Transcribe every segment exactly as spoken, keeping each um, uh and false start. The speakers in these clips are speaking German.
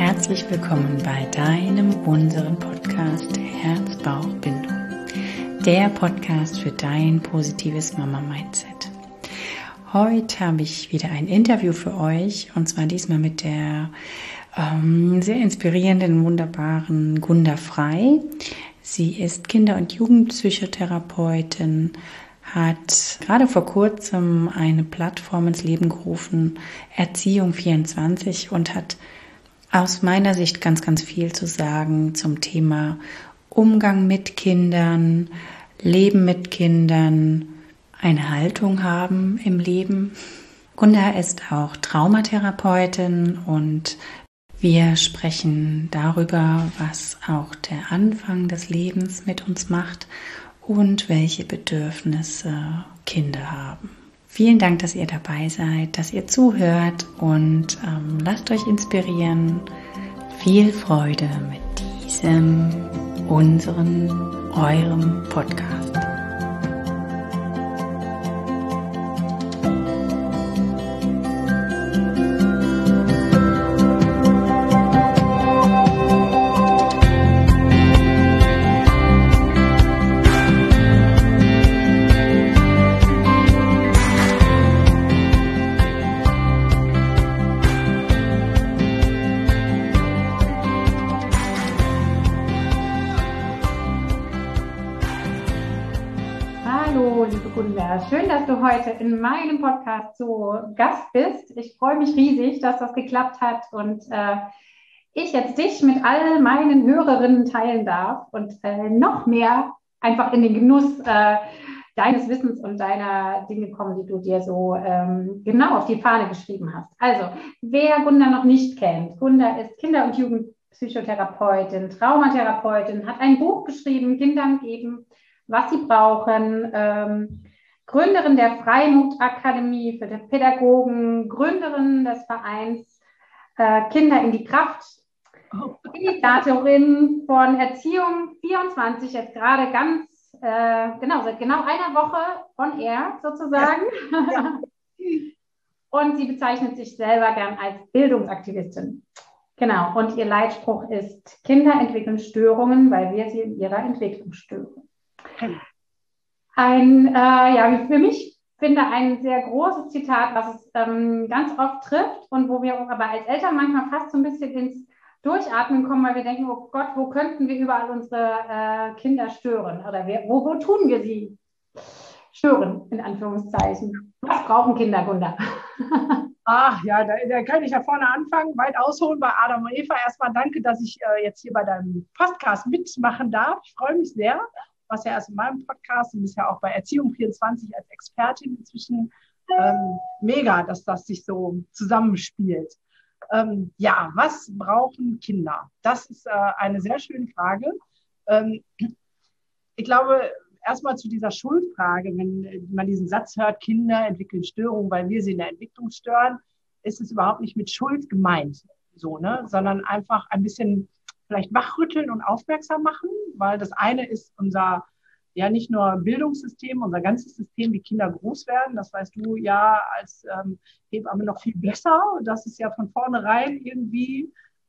herzlich willkommen bei deinem, unserem Podcast Herz-Bauch-Bindung. Der Podcast für dein positives Mama-Mindset. Heute habe ich wieder ein Interview für euch und zwar diesmal mit der ähm, sehr inspirierenden, wunderbaren Gunda Frei. Sie ist Kinder- und Jugendpsychotherapeutin, hat gerade vor kurzem eine Plattform ins Leben gerufen, Erziehung vierundzwanzig, und hat aus meiner Sicht ganz, ganz viel zu sagen zum Thema Umgang mit Kindern, Leben mit Kindern, eine Haltung haben im Leben. Gunda ist auch Traumatherapeutin und wir sprechen darüber, was auch der Anfang des Lebens mit uns macht und welche Bedürfnisse Kinder haben. Vielen Dank, dass ihr dabei seid, dass ihr zuhört und ähm, lasst euch inspirieren. Viel Freude mit diesem, unseren, eurem Podcast. Schön, dass du heute in meinem Podcast zu Gast bist. Ich freue mich riesig, dass das geklappt hat und äh, ich jetzt dich mit all meinen Hörerinnen teilen darf und äh, noch mehr einfach in den Genuss äh, deines Wissens und deiner Dinge kommen, die du dir so ähm, genau auf die Fahne geschrieben hast. Also, wer Gunda noch nicht kennt, Gunda ist Kinder- und Jugendpsychotherapeutin, Traumatherapeutin, hat ein Buch geschrieben, Kindern geben, was sie brauchen, ähm, Gründerin der Freimut-Akademie für die Pädagogen, Gründerin des Vereins äh, Kinder in die Kraft, Initiatorin von Erziehung vierundzwanzig, jetzt gerade ganz, äh, genau, seit genau einer Woche on air sozusagen. Ja. Ja. Und sie bezeichnet sich selber gern als Bildungsaktivistin. Genau, und ihr Leitspruch ist: Kinder entwickeln Störungen, weil wir sie in ihrer Entwicklung stören. Okay. Ein, äh, ja, für mich finde ein sehr großes Zitat, was es ähm, ganz oft trifft und wo wir aber als Eltern manchmal fast so ein bisschen ins Durchatmen kommen, weil wir denken, oh Gott, wo könnten wir überall unsere äh, Kinder stören? Oder wir, wo, wo tun wir sie stören, in Anführungszeichen? Was brauchen Kinder, Gunda? Ach ja, da, da kann ich ja vorne anfangen, weit ausholen bei Adam und Eva. Erstmal danke, dass ich äh, jetzt hier bei deinem Podcast mitmachen darf. Ich freue mich sehr. Was ja erst in meinem Podcast und ist ja auch bei Erziehung vierundzwanzig als Expertin inzwischen ähm, mega, dass das sich so zusammenspielt. Ähm, ja, was brauchen Kinder? Das ist äh, eine sehr schöne Frage. Ähm, ich glaube, erstmal zu dieser Schuldfrage, wenn man diesen Satz hört, Kinder entwickeln Störungen, weil wir sie in der Entwicklung stören, ist es überhaupt nicht mit Schuld gemeint, so, ne? Sondern einfach ein bisschen vielleicht wachrütteln und aufmerksam machen, weil das eine ist unser, ja nicht nur Bildungssystem, unser ganzes System, wie Kinder groß werden. Das weißt du ja als ähm, Hebamme noch viel besser, dass es ja von vornherein irgendwie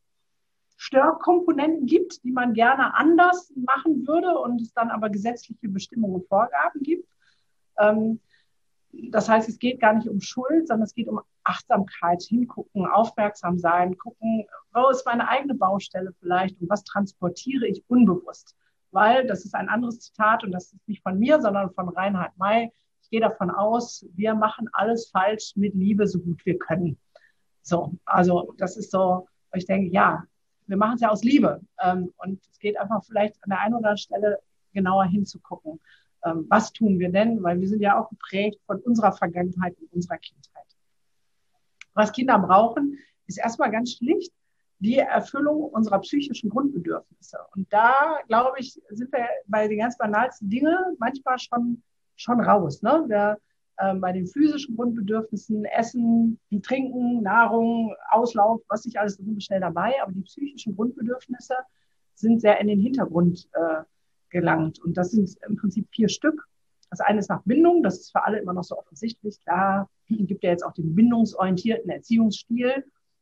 Störkomponenten gibt, die man gerne anders machen würde und es dann aber gesetzliche Bestimmungen und Vorgaben gibt. Ähm, Das heißt, es geht gar nicht um Schuld, sondern es geht um Achtsamkeit, hingucken, aufmerksam sein, gucken, wo ist meine eigene Baustelle vielleicht und was transportiere ich unbewusst. Weil, das ist ein anderes Zitat und das ist nicht von mir, sondern von Reinhard May. Ich gehe davon aus, wir machen alles falsch mit Liebe, so gut wir können. So, also das ist so, ich denke, ja, wir machen es ja aus Liebe. Und es geht einfach vielleicht an der einen oder anderen Stelle genauer hinzugucken. Was tun wir denn? Weil wir sind ja auch geprägt von unserer Vergangenheit und unserer Kindheit. Was Kinder brauchen, ist erstmal ganz schlicht die Erfüllung unserer psychischen Grundbedürfnisse. Und da, glaube ich, sind wir bei den ganz banalsten Dingen manchmal schon, schon raus. Ne? Wir, äh, bei den physischen Grundbedürfnissen, Essen, Trinken, Nahrung, Auslauf, was nicht alles, da sind wir schnell dabei. Aber die psychischen Grundbedürfnisse sind sehr in den Hintergrund äh, gelangt. Und das sind im Prinzip vier Stück. Das eine ist nach Bindung, das ist für alle immer noch so offensichtlich. Klar, es gibt ja jetzt auch den bindungsorientierten Erziehungsstil.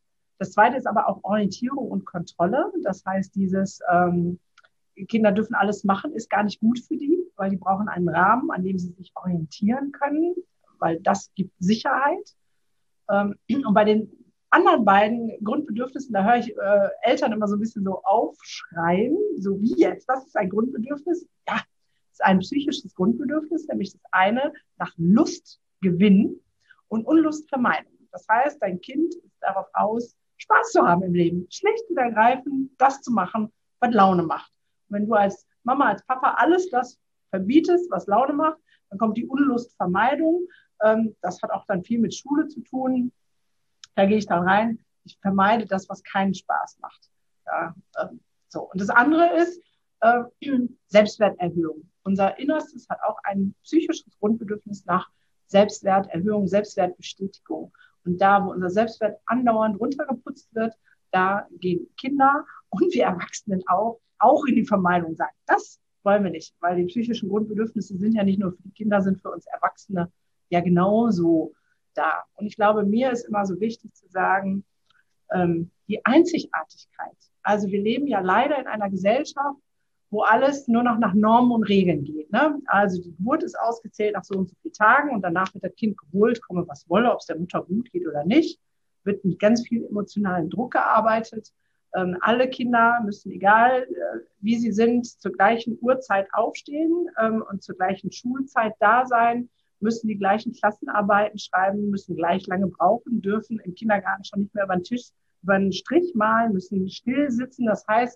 Das zweite ist aber auch Orientierung und Kontrolle. Das heißt, dieses ähm, Kinder dürfen alles machen, ist gar nicht gut für die, weil die brauchen einen Rahmen, an dem sie sich orientieren können, weil das gibt Sicherheit. Ähm, und bei den anderen beiden Grundbedürfnissen, da höre ich äh, Eltern immer so ein bisschen so aufschreien, so wie jetzt, das ist ein Grundbedürfnis. Ja, das ist ein psychisches Grundbedürfnis, nämlich das eine nach Lustgewinn und Unlustvermeidung. Das heißt, dein Kind ist darauf aus, Spaß zu haben im Leben, schlicht und ergreifend das zu machen, was Laune macht. Und wenn du als Mama, als Papa alles das verbietest, was Laune macht, dann kommt die Unlustvermeidung. Ähm, das hat auch dann viel mit Schule zu tun. Da gehe ich dann rein. Ich vermeide das, was keinen Spaß macht. Ja, ähm, so. Und das andere ist äh, Selbstwerterhöhung. Unser Innerstes hat auch ein psychisches Grundbedürfnis nach Selbstwerterhöhung, Selbstwertbestätigung. Und da, wo unser Selbstwert andauernd runtergeputzt wird, da gehen Kinder und wir Erwachsenen auch, auch in die Vermeidung sagen. Das wollen wir nicht, weil die psychischen Grundbedürfnisse sind ja nicht nur für die Kinder, sind für uns Erwachsene ja genauso da. Und ich glaube, mir ist immer so wichtig zu sagen, ähm, die Einzigartigkeit. Also wir leben ja leider in einer Gesellschaft, wo alles nur noch nach Normen und Regeln geht. Ne? Also die Geburt ist ausgezählt nach so und so vielen Tagen und danach wird das Kind geholt, komme was wolle, ob es der Mutter gut geht oder nicht. Wird mit ganz viel emotionalen Druck gearbeitet. Ähm, alle Kinder müssen, egal äh, wie sie sind, zur gleichen Uhrzeit aufstehen ähm, und zur gleichen Schulzeit da sein, müssen die gleichen Klassenarbeiten schreiben, müssen gleich lange brauchen, dürfen im Kindergarten schon nicht mehr über den Tisch, über einen Strich malen, müssen still sitzen. Das heißt,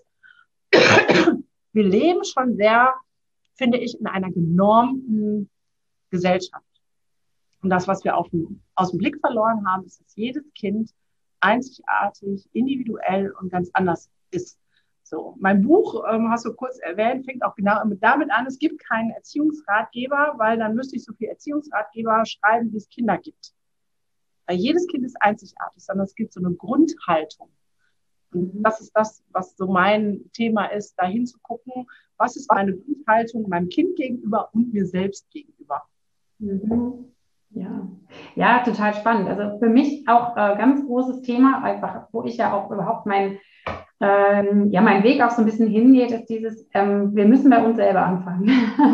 wir leben schon sehr, finde ich, in einer genormten Gesellschaft. Und das, was wir auf dem, aus dem Blick verloren haben, ist, dass jedes Kind einzigartig, individuell und ganz anders ist. So, mein Buch, ähm, hast du kurz erwähnt, fängt auch genau damit an, es gibt keinen Erziehungsratgeber, weil dann müsste ich so viele Erziehungsratgeber schreiben, wie es Kinder gibt. Weil jedes Kind ist einzigartig, sondern es gibt so eine Grundhaltung. Und das ist das, was so mein Thema ist, da hinzugucken, was ist meine Grundhaltung meinem Kind gegenüber und mir selbst gegenüber. Mhm. Ja. Ja, total spannend. Also für mich auch äh, ganz großes Thema, einfach, wo ich ja auch überhaupt mein, ähm, ja, mein Weg auch so ein bisschen hingeht, ist dieses, ähm, wir müssen bei uns selber anfangen.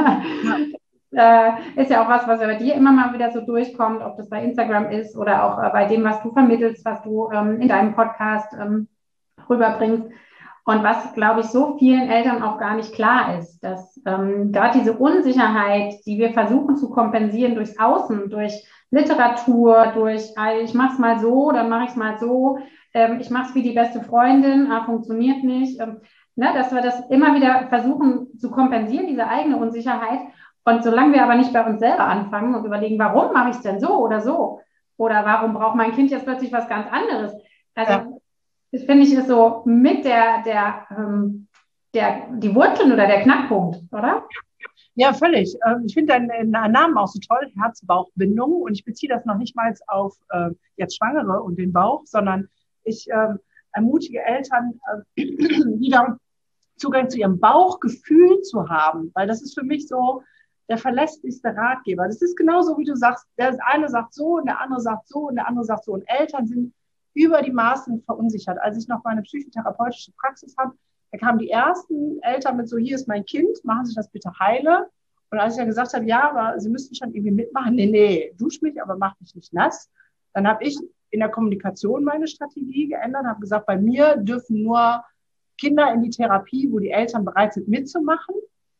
äh, ist ja auch was, was bei dir immer mal wieder so durchkommt, ob das bei Instagram ist oder auch äh, bei dem, was du vermittelst, was du ähm, in deinem Podcast ähm, rüberbringst. Und was, glaube ich, so vielen Eltern auch gar nicht klar ist, dass ähm, gerade diese Unsicherheit, die wir versuchen zu kompensieren durchs Außen, durch Literatur, durch, äh, ich mache es mal so, dann mache ich es mal so, ähm, ich mache es wie die beste Freundin, ah, funktioniert nicht, ähm, ne, dass wir das immer wieder versuchen zu kompensieren, diese eigene Unsicherheit. Und solange wir aber nicht bei uns selber anfangen und überlegen, warum mache ich es denn so oder so? Oder warum braucht mein Kind jetzt plötzlich was ganz anderes? Also ja. Das finde ich ist so mit der, der, ähm, der, die Wurzeln oder der Knackpunkt, oder? Ja, völlig. Ich finde deinen Namen auch so toll, Herz-Bauch-Bindung. Und ich beziehe das noch nicht mal auf äh, jetzt Schwangere und den Bauch, sondern ich äh, ermutige Eltern, äh, wieder Zugang zu ihrem Bauchgefühl zu haben. Weil das ist für mich so der verlässlichste Ratgeber. Das ist genauso, wie du sagst, der eine sagt so und der andere sagt so und der andere sagt so. Und Eltern sind über die Maßen verunsichert. Als ich noch meine psychotherapeutische Praxis hatte, da kamen die ersten Eltern mit so, hier ist mein Kind, machen Sie das bitte heile. Und als ich dann gesagt habe, ja, aber Sie müssen schon irgendwie mitmachen, nee, nee, dusch mich, aber mach mich nicht nass. Dann habe ich in der Kommunikation meine Strategie geändert, habe gesagt, bei mir dürfen nur Kinder in die Therapie, wo die Eltern bereit sind mitzumachen.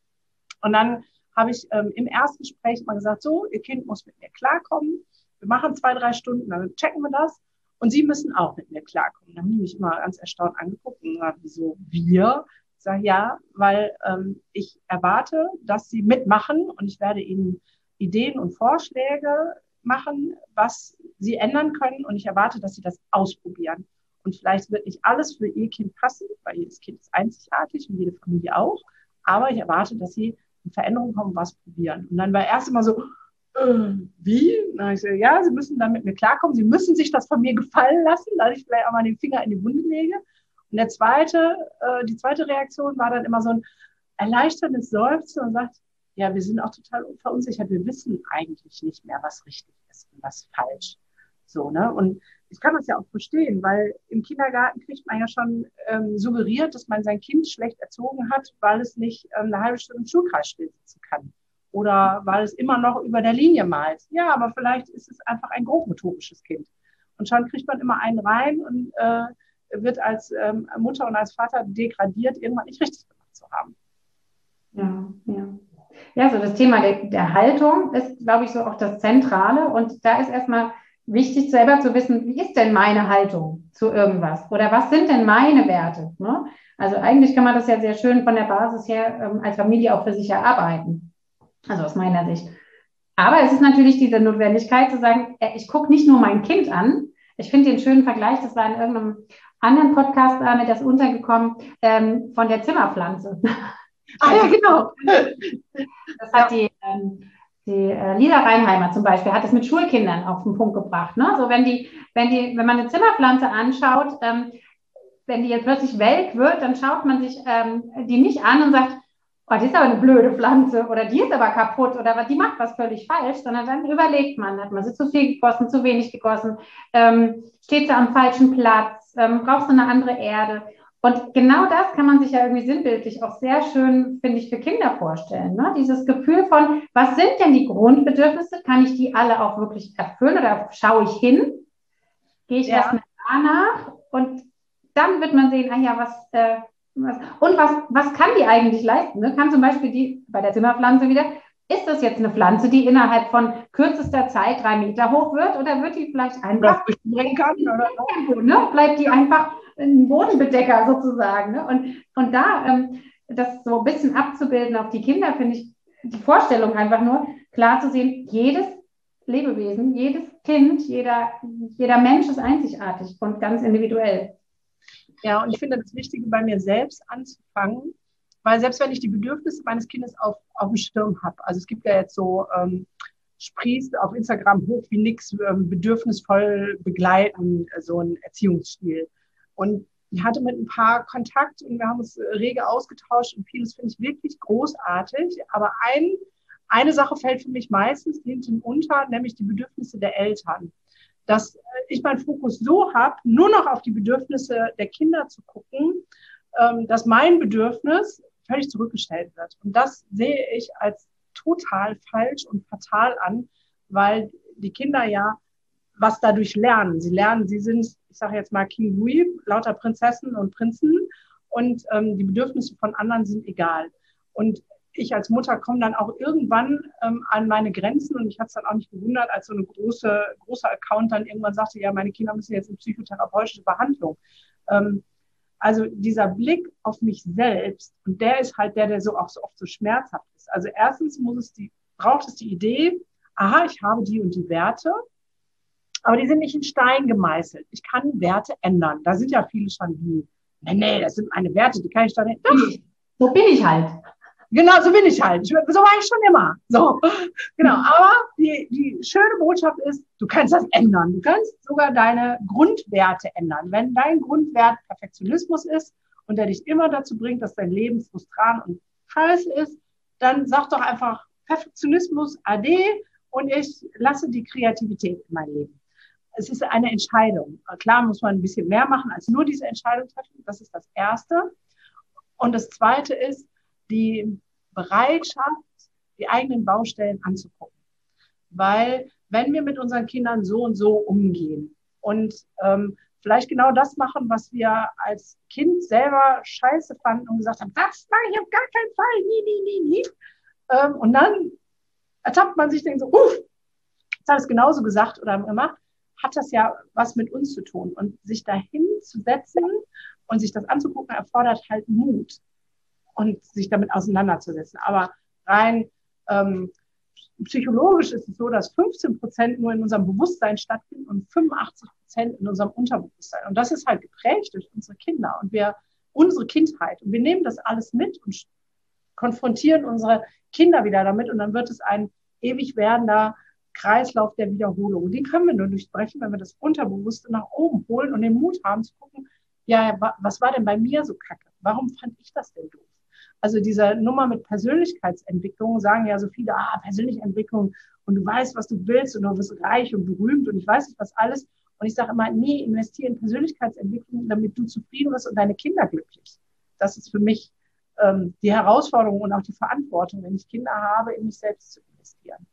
Und dann habe ich ähm, im Erstgespräch mal gesagt, so, Ihr Kind muss mit mir klarkommen. Wir machen zwei, drei Stunden, dann checken wir das. Und Sie müssen auch mit mir klarkommen. Da haben die mich immer ganz erstaunt angeguckt und gesagt, wieso wir? Ich sage, ja, weil ähm, ich erwarte, dass Sie mitmachen und ich werde Ihnen Ideen und Vorschläge machen, was Sie ändern können und ich erwarte, dass Sie das ausprobieren. Und vielleicht wird nicht alles für Ihr Kind passen, weil jedes Kind ist einzigartig und jede Familie auch, aber ich erwarte, dass Sie in Veränderung kommen, was probieren. Und dann war erst immer so, wie? Na, ich so, ja, Sie müssen dann mit mir klarkommen. Sie müssen sich das von mir gefallen lassen, dass ich vielleicht auch mal den Finger in die Wunde lege. Und der zweite, äh, die zweite Reaktion war dann immer so ein erleichterndes Seufzen und sagt, ja, wir sind auch total verunsichert. Wir wissen eigentlich nicht mehr, was richtig ist und was falsch. So, ne? Und ich kann das ja auch verstehen, weil im Kindergarten kriegt man ja schon ähm, suggeriert, dass man sein Kind schlecht erzogen hat, weil es nicht ähm, eine halbe Stunde im Schulkreis still sitzen kann. Oder weil es immer noch über der Linie malt. Ja, aber vielleicht ist es einfach ein grobmotorisches Kind. Und schon kriegt man immer einen rein und äh, wird als ähm, Mutter und als Vater degradiert, irgendwann nicht richtig gemacht zu haben. Ja, ja. Ja, so das Thema der, der Haltung ist, glaube ich, so auch das Zentrale. Und da ist erstmal wichtig, selber zu wissen, wie ist denn meine Haltung zu irgendwas? Oder was sind denn meine Werte? Ne? Also eigentlich kann man das ja sehr schön von der Basis her ähm, als Familie auch für sich erarbeiten. Also aus meiner Sicht. Aber es ist natürlich diese Notwendigkeit zu sagen, äh, ich gucke nicht nur mein Kind an. Ich finde den schönen Vergleich, das war in irgendeinem anderen Podcast, da mir das untergekommen, ähm, von der Zimmerpflanze. Ah ja, genau. Das hat die, ähm, die äh, Lisa Reinheimer zum Beispiel, hat es mit Schulkindern auf den Punkt gebracht. Ne? So wenn die, wenn die, wenn man eine Zimmerpflanze anschaut, ähm, wenn die jetzt plötzlich welk wird, dann schaut man sich ähm, die nicht an und sagt, oh, die ist aber eine blöde Pflanze oder die ist aber kaputt oder die macht was völlig falsch, sondern dann überlegt man, hat man sie zu viel gegossen, zu wenig gegossen, ähm, steht sie am falschen Platz, ähm, brauchst du eine andere Erde? Und genau das kann man sich ja irgendwie sinnbildlich auch sehr schön, finde ich, für Kinder vorstellen. Ne? Dieses Gefühl von, was sind denn die Grundbedürfnisse? Kann ich die alle auch wirklich erfüllen oder schaue ich hin? Gehe ich ja. erstmal danach und dann wird man sehen, ah ja, was, äh, was und was, was kann die eigentlich leisten? Ne? Kann zum Beispiel die, bei der Zimmerpflanze wieder, ist das jetzt eine Pflanze, die innerhalb von kürzester Zeit drei Meter hoch wird oder wird die vielleicht einfach bringen kann? Oder? Irgendwo, ne? Bleibt die einfach ein Bodenbedecker sozusagen. Ne? Und, und da ähm, das so ein bisschen abzubilden auf die Kinder, finde ich die Vorstellung einfach nur klar zu sehen, jedes Lebewesen, jedes Kind, jeder, jeder Mensch ist einzigartig und ganz individuell. Ja, und ich finde das Wichtige, bei mir selbst anzufangen, weil selbst wenn ich die Bedürfnisse meines Kindes auf, auf dem Schirm habe, also es gibt ja jetzt so, ähm, sprießt auf Instagram hoch wie nix, ähm, bedürfnisvoll begleiten, so ein Erziehungsstil. Und ich hatte mit ein paar Kontakt und wir haben uns rege ausgetauscht und vieles finde ich wirklich großartig. Aber ein, eine Sache fällt für mich meistens hinten unter, nämlich die Bedürfnisse der Eltern. Dass ich meinen Fokus so habe, nur noch auf die Bedürfnisse der Kinder zu gucken, ähm, dass mein Bedürfnis völlig zurückgestellt wird. Und das sehe ich als total falsch und fatal an, weil die Kinder ja was dadurch lernen. Sie lernen, sie sind, ich sage jetzt mal King Louis, lauter Prinzessinnen und Prinzen und ähm, die Bedürfnisse von anderen sind egal. Und ich als Mutter komme dann auch irgendwann ähm, an meine Grenzen und ich habe es dann auch nicht gewundert, als so eine große, große Account dann irgendwann sagte, ja, meine Kinder müssen jetzt in psychotherapeutische Behandlung. Ähm, also dieser Blick auf mich selbst, und der ist halt der, der so auch so oft so schmerzhaft ist. Also erstens muss es die, braucht es die Idee, aha, ich habe die und die Werte, aber die sind nicht in Stein gemeißelt. Ich kann Werte ändern. Da sind ja viele schon wie, nee, nee, das sind meine Werte, die kann ich dann nicht. Doch. So bin ich halt. Genau, so bin ich halt. So war ich schon immer. So, genau. Aber die, die schöne Botschaft ist, du kannst das ändern. Du kannst sogar deine Grundwerte ändern. Wenn dein Grundwert Perfektionismus ist und der dich immer dazu bringt, dass dein Leben frustrant und scheiße ist, dann sag doch einfach Perfektionismus ade und ich lasse die Kreativität in mein Leben. Es ist eine Entscheidung. Klar muss man ein bisschen mehr machen, als nur diese Entscheidung treffen. Das ist das Erste. Und das Zweite ist die Bereitschaft, die eigenen Baustellen anzugucken. Weil wenn wir mit unseren Kindern so und so umgehen und ähm, vielleicht genau das machen, was wir als Kind selber scheiße fanden und gesagt haben, das mache ich auf gar keinen Fall, nie, nie, nie, nie. Ähm, und dann ertappt man sich, denkt so, uff, jetzt habe ich es genauso gesagt oder gemacht, hat das ja was mit uns zu tun. Und sich dahin zu setzen und sich das anzugucken, erfordert halt Mut und sich damit auseinanderzusetzen. Aber rein ähm, psychologisch ist es so, dass fünfzehn Prozent nur in unserem Bewusstsein stattfinden und fünfundachtzig Prozent in unserem Unterbewusstsein. Und das ist halt geprägt durch unsere Kinder und wir unsere Kindheit. Und wir nehmen das alles mit und konfrontieren unsere Kinder wieder damit. Und dann wird es ein ewig werdender Kreislauf der Wiederholung. Den können wir nur durchbrechen, wenn wir das Unterbewusste nach oben holen und den Mut haben zu gucken, ja, was war denn bei mir so kacke? Warum fand ich das denn doof? Also diese Nummer mit Persönlichkeitsentwicklung, sagen ja so viele, ah, Persönlichkeitsentwicklung und du weißt, was du willst und du wirst reich und berühmt und ich weiß nicht, was alles. Und ich sage immer, nee, investiere in Persönlichkeitsentwicklung, damit du zufrieden wirst und deine Kinder glücklich. Das ist für mich ähm, die Herausforderung und auch die Verantwortung, wenn ich Kinder habe, in mich selbst zu investieren.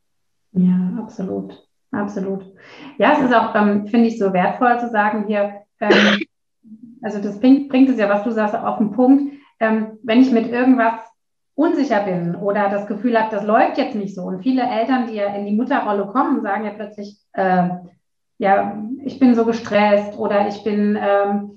Ja, absolut. Absolut. Ja, es ist auch, ähm, finde ich, so wertvoll zu sagen hier, ähm, also das bringt, bringt es ja, was du sagst, auf den Punkt, ähm, wenn ich mit irgendwas unsicher bin oder das Gefühl habe, das läuft jetzt nicht so. Und viele Eltern, die ja in die Mutterrolle kommen, sagen ja plötzlich, äh, ja, ich bin so gestresst oder ich bin, ähm,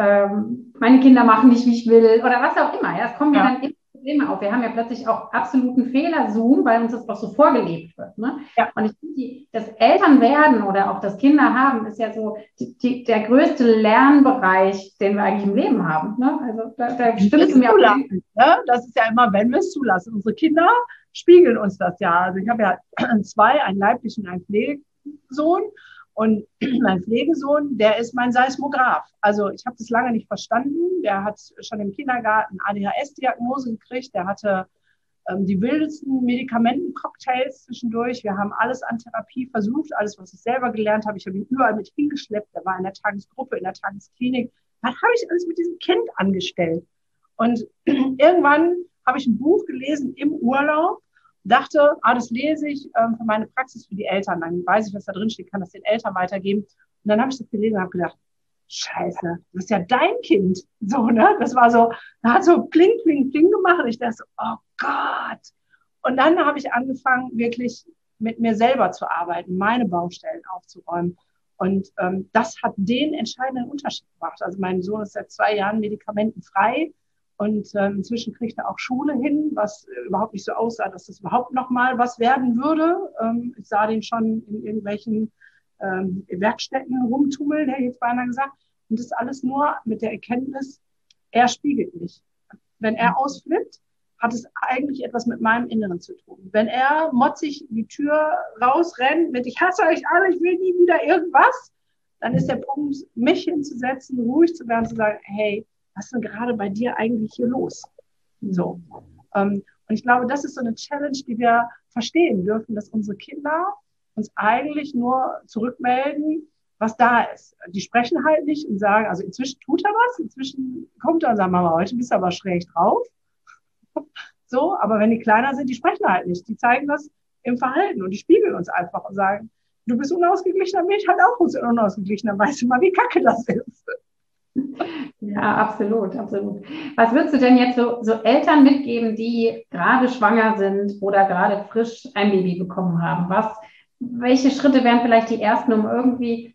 ähm, meine Kinder machen nicht, wie ich will oder was auch immer. Ja, es kommen ja, ja dann immer Probleme auf. Wir haben ja plötzlich auch absoluten Fehler-Zoom, weil uns das auch so vorgelebt wird. Ne? Ja. Und ich finde, das Elternwerden oder auch das Kinder haben, ist ja so die, die, der größte Lernbereich, den wir eigentlich im Leben haben. Ne? Also da, da stimmst du mir auch. Ne? Das ist ja immer, wenn wir es zulassen. Unsere Kinder spiegeln uns das ja. Also ich habe ja zwei, einen leiblichen und einen Pflegesohn. Und mein Pflegesohn, der ist mein Seismograph. Also ich habe das lange nicht verstanden. Der hat schon im Kindergarten A D H S-Diagnose gekriegt. Der hatte ähm, die wildesten Medikamentencocktails zwischendurch. Wir haben alles an Therapie versucht, alles, was ich selber gelernt habe. Ich habe ihn überall mit hingeschleppt. Der war in der Tagesgruppe, in der Tagesklinik. Was habe ich alles mit diesem Kind angestellt? Und irgendwann habe ich ein Buch gelesen im Urlaub. Dachte, ah, das lese ich ähm, für meine Praxis für die Eltern. Dann weiß ich, was da drin steht, kann das den Eltern weitergeben. Und dann habe ich das gelesen und habe gedacht, scheiße, das ist ja dein Kind. So, ne? Das war so, da hat so pling, pling, pling gemacht. Und ich dachte so, oh Gott. Und dann habe ich angefangen, wirklich mit mir selber zu arbeiten, meine Baustellen aufzuräumen. Und ähm, das hat den entscheidenden Unterschied gemacht. Also mein Sohn ist seit zwei Jahren medikamentenfrei. Und ähm, inzwischen kriegt er auch Schule hin, was äh, überhaupt nicht so aussah, dass das überhaupt noch mal was werden würde. Ähm, ich sah den schon in irgendwelchen ähm, Werkstätten rumtummeln, hätte ich jetzt beinahe gesagt. Und das alles nur mit der Erkenntnis, er spiegelt mich. Wenn er ausflippt, hat es eigentlich etwas mit meinem Inneren zu tun. Wenn er motzig die Tür rausrennt mit, ich hasse euch alle, ich will nie wieder irgendwas, dann ist der Punkt, mich hinzusetzen, ruhig zu werden, zu sagen, hey, was ist denn gerade bei dir eigentlich hier los? So. Ähm, und ich glaube, das ist so eine Challenge, die wir verstehen dürfen, dass unsere Kinder uns eigentlich nur zurückmelden, was da ist. Die sprechen halt nicht und sagen, also inzwischen tut er was, inzwischen kommt er und sagt, Mama, heute bist du aber schräg drauf. So, aber wenn die kleiner sind, die sprechen halt nicht. Die zeigen das im Verhalten und die spiegeln uns einfach und sagen, du bist unausgeglichener, bin ich halt auch unausgeglichener, weißt du mal, wie kacke das ist. Ja, absolut, absolut. Was würdest du denn jetzt so, so Eltern mitgeben, die gerade schwanger sind oder gerade frisch ein Baby bekommen haben? Was, welche Schritte wären vielleicht die ersten, um irgendwie,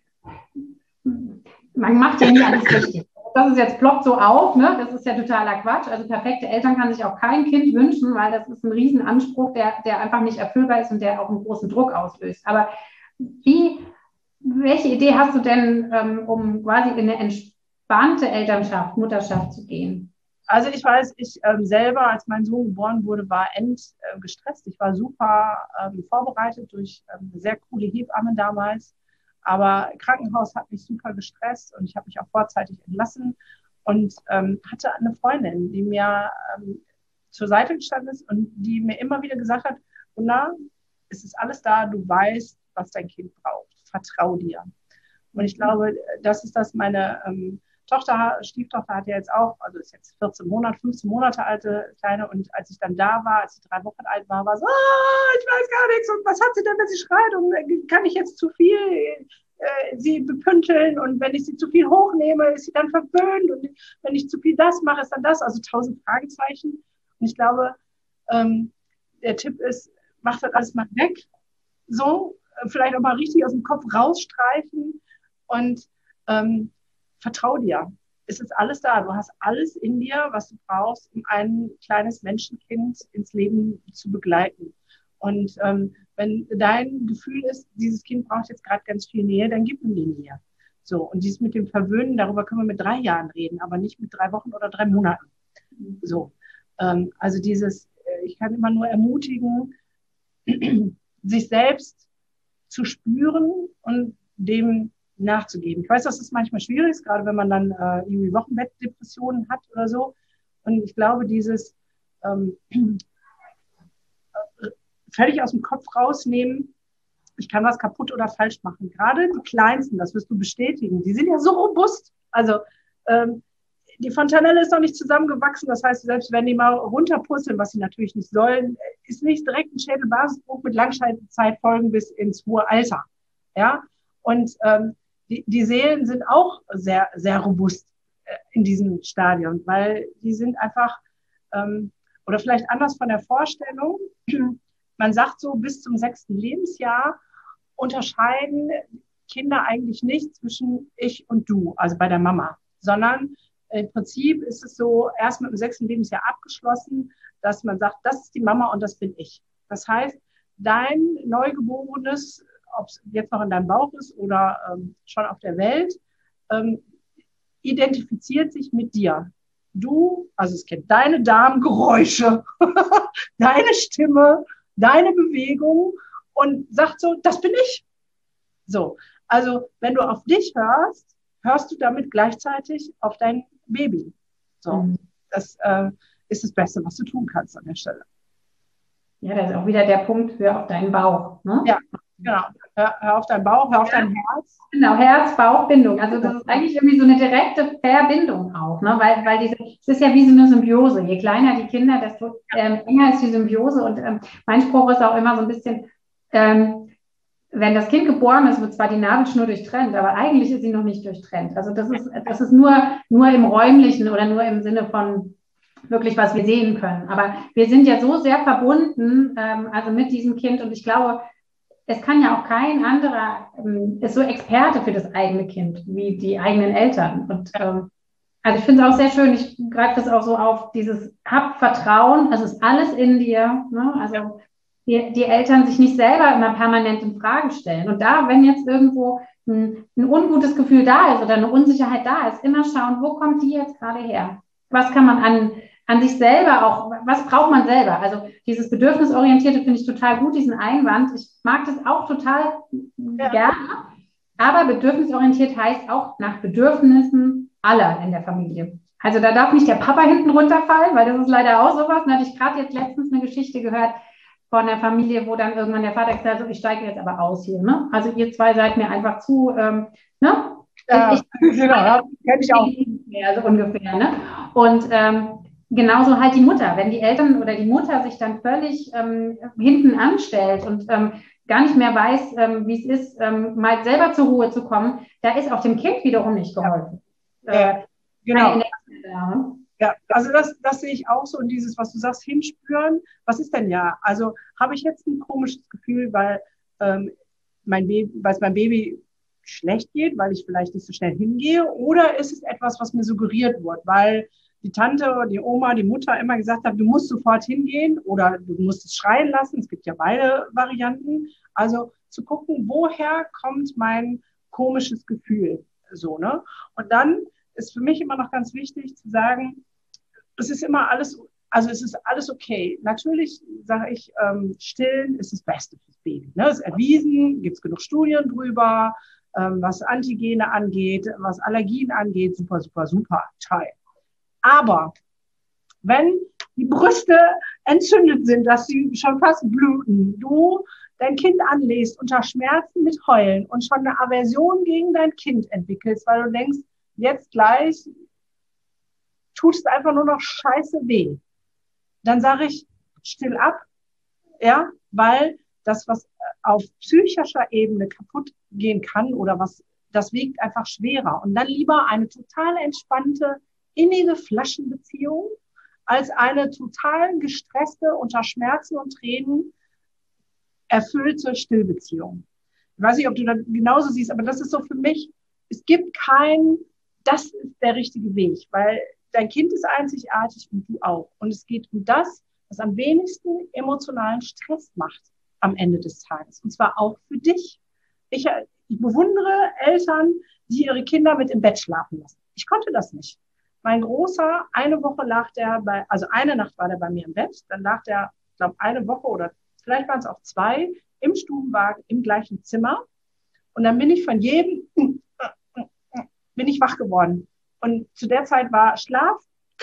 man macht ja nie alles richtig. Das ist jetzt ploppt so auf, ne? Das ist ja totaler Quatsch. Also perfekte Eltern kann sich auch kein Kind wünschen, weil das ist ein Riesenanspruch, der, der einfach nicht erfüllbar ist und der auch einen großen Druck auslöst. Aber wie, welche Idee hast du denn, ähm, um quasi in eine entspannte Elternschaft, Mutterschaft zu gehen? Also ich weiß, ich ähm, selber, als mein Sohn geboren wurde, war endgestresst. Äh, ich war super ähm, vorbereitet durch ähm, eine sehr coole Hebamme damals. Aber Krankenhaus hat mich super gestresst und ich habe mich auch vorzeitig entlassen und ähm, hatte eine Freundin, die mir ähm, zur Seite gestanden ist und die mir immer wieder gesagt hat, Gunnar, es ist alles da, du weißt, was dein Kind braucht. Vertrau dir. Und ich glaube, das ist das, meine ähm, Tochter, Stieftochter hat ja jetzt auch, also ist jetzt vierzehn Monate, fünfzehn Monate alte Kleine und als ich dann da war, als sie drei Wochen alt war, war so, ah, ich weiß gar nichts und was hat sie denn, wenn sie schreit und kann ich jetzt zu viel äh, sie bepünteln und wenn ich sie zu viel hochnehme, ist sie dann verwöhnt und wenn ich zu viel das mache, ist dann das, also tausend Fragezeichen. Und ich glaube, ähm, der Tipp ist, mach das alles mal weg, so, vielleicht auch mal richtig aus dem Kopf rausstreichen und ähm, vertrau dir. Es ist alles da. Du hast alles in dir, was du brauchst, um ein kleines Menschenkind ins Leben zu begleiten. Und ähm, wenn dein Gefühl ist, dieses Kind braucht jetzt gerade ganz viel Nähe, dann gib ihm die Nähe. So, und dieses mit dem Verwöhnen, darüber können wir mit drei Jahren reden, aber nicht mit drei Wochen oder drei Monaten. So, ähm, also dieses, äh, ich kann immer nur ermutigen, sich selbst zu spüren und dem nachzugeben. Ich weiß, dass das manchmal schwierig ist, gerade wenn man dann äh, irgendwie Wochenbettdepressionen hat oder so. Und ich glaube, dieses ähm, völlig aus dem Kopf rausnehmen, ich kann was kaputt oder falsch machen. Gerade die Kleinsten, das wirst du bestätigen, die sind ja so robust. Also ähm, die Fontanelle ist noch nicht zusammengewachsen. Das heißt, selbst wenn die mal runterpusteln, was sie natürlich nicht sollen, ist nicht direkt ein Schädelbasisbruch mit Langzeitfolgen bis ins hohe Alter. Ja, und ähm, die, die Seelen sind auch sehr, sehr robust äh, in diesem Stadion, weil die sind einfach, ähm, oder vielleicht anders von der Vorstellung, man sagt so, bis zum sechsten Lebensjahr unterscheiden Kinder eigentlich nicht zwischen ich und du, also bei der Mama, sondern im Prinzip ist es so, erst mit dem sechsten Lebensjahr abgeschlossen, dass man sagt, das ist die Mama und das bin ich. Das heißt, dein Neugeborenes, ob es jetzt noch in deinem Bauch ist oder ähm, schon auf der Welt, ähm, identifiziert sich mit dir. Du, also es kennt deine Darmgeräusche, deine Stimme, deine Bewegung und sagt so, das bin ich. So, also wenn du auf dich hörst, hörst du damit gleichzeitig auf dein Baby. So, mhm. Das äh, ist das Beste, was du tun kannst an der Stelle. Ja, das ist auch wieder der Punkt, hör auf deinen Bauch. Ne? Ja, genau. Hör, hör auf deinen Bauch, hör auf ja. dein Herz. Genau, Herz-Bauch-Bindung. Also das ist eigentlich irgendwie so eine direkte Verbindung auch, ne? Weil, weil diese, es ist ja wie so eine Symbiose. Je kleiner die Kinder, desto ähm, enger ist die Symbiose. Und ähm, mein Spruch ist auch immer so ein bisschen, ähm, wenn das Kind geboren ist, wird zwar die Nabelschnur durchtrennt, aber eigentlich ist sie noch nicht durchtrennt. Also das ist, das ist nur, nur im Räumlichen oder nur im Sinne von wirklich, was wir sehen können. Aber wir sind ja so sehr verbunden, ähm, also mit diesem Kind. Und ich glaube, es kann ja auch kein anderer, ähm, ist so Experte für das eigene Kind, wie die eigenen Eltern. Und ähm, also ich finde es auch sehr schön, ich greife das auch so auf, dieses Hab Vertrauen, es ist alles in dir, ne? Also die, die Eltern sich nicht selber immer permanent in Frage stellen. Und da, wenn jetzt irgendwo ein, ein ungutes Gefühl da ist oder eine Unsicherheit da ist, immer schauen, wo kommt die jetzt gerade her? Was kann man an, an sich selber auch, was braucht man selber? Also dieses Bedürfnisorientierte finde ich total gut, diesen Einwand. Ich mag das auch total ja. gerne. Aber bedürfnisorientiert heißt auch nach Bedürfnissen aller in der Familie. Also da darf nicht der Papa hinten runterfallen, weil das ist leider auch sowas. Da hatte ich gerade jetzt letztens eine Geschichte gehört von der Familie, wo dann irgendwann der Vater gesagt hat, so, ich steige jetzt aber aus hier. Ne? Also ihr zwei seid mir einfach zu, ähm, ne? Ja, ich, genau, kenn ich auch. Also ungefähr, ne? Und ähm, genauso halt die Mutter. Wenn die Eltern oder die Mutter sich dann völlig ähm, hinten anstellt und ähm, gar nicht mehr weiß, ähm, wie es ist, ähm, mal selber zur Ruhe zu kommen, da ist auch dem Kind wiederum nicht geholfen. Ja, äh, genau. Ja, ja, also das, das sehe ich auch so und dieses, was du sagst, hinspüren, was ist denn ja? Also habe ich jetzt ein komisches Gefühl, weil ähm, mein Baby, weil es meinem Baby schlecht geht, weil ich vielleicht nicht so schnell hingehe, oder ist es etwas, was mir suggeriert wird, weil die Tante, die Oma, die Mutter immer gesagt hat, du musst sofort hingehen oder du musst es schreien lassen. Es gibt ja beide Varianten. Also zu gucken, woher kommt mein komisches Gefühl? So, ne? Und dann ist für mich immer noch ganz wichtig zu sagen, es ist immer alles, also es ist alles okay. Natürlich sage ich, ähm, stillen ist das Beste fürs Baby. Ne? Ist erwiesen, gibt es genug Studien drüber, ähm, was Antigene angeht, was Allergien angeht, super, super, super, toll. Aber wenn die Brüste entzündet sind, dass sie schon fast bluten, du dein Kind anlegst unter Schmerzen mit Heulen und schon eine Aversion gegen dein Kind entwickelst, weil du denkst, jetzt gleich tut es einfach nur noch scheiße weh, dann sage ich, still ab, ja, weil das, was auf psychischer Ebene kaputt gehen kann oder was, das wiegt einfach schwerer. Und dann lieber eine total entspannte, innige Flaschenbeziehung als eine total gestresste, unter Schmerzen und Tränen erfüllte Stillbeziehung. Ich weiß nicht, ob du das genauso siehst, aber das ist so für mich, es gibt kein, das ist der richtige Weg, weil dein Kind ist einzigartig und du auch. Und es geht um das, was am wenigsten emotionalen Stress macht am Ende des Tages. Und zwar auch für dich. Ich, ich bewundere Eltern, die ihre Kinder mit im Bett schlafen lassen. Ich konnte das nicht. Mein Großer, eine Woche lag der bei, also eine Nacht war der bei mir im Bett, dann lag der, ich glaube, eine Woche oder vielleicht waren es auch zwei, im Stubenwagen, im gleichen Zimmer. Und dann bin ich von jedem, bin ich wach geworden. Und zu der Zeit war Schlaf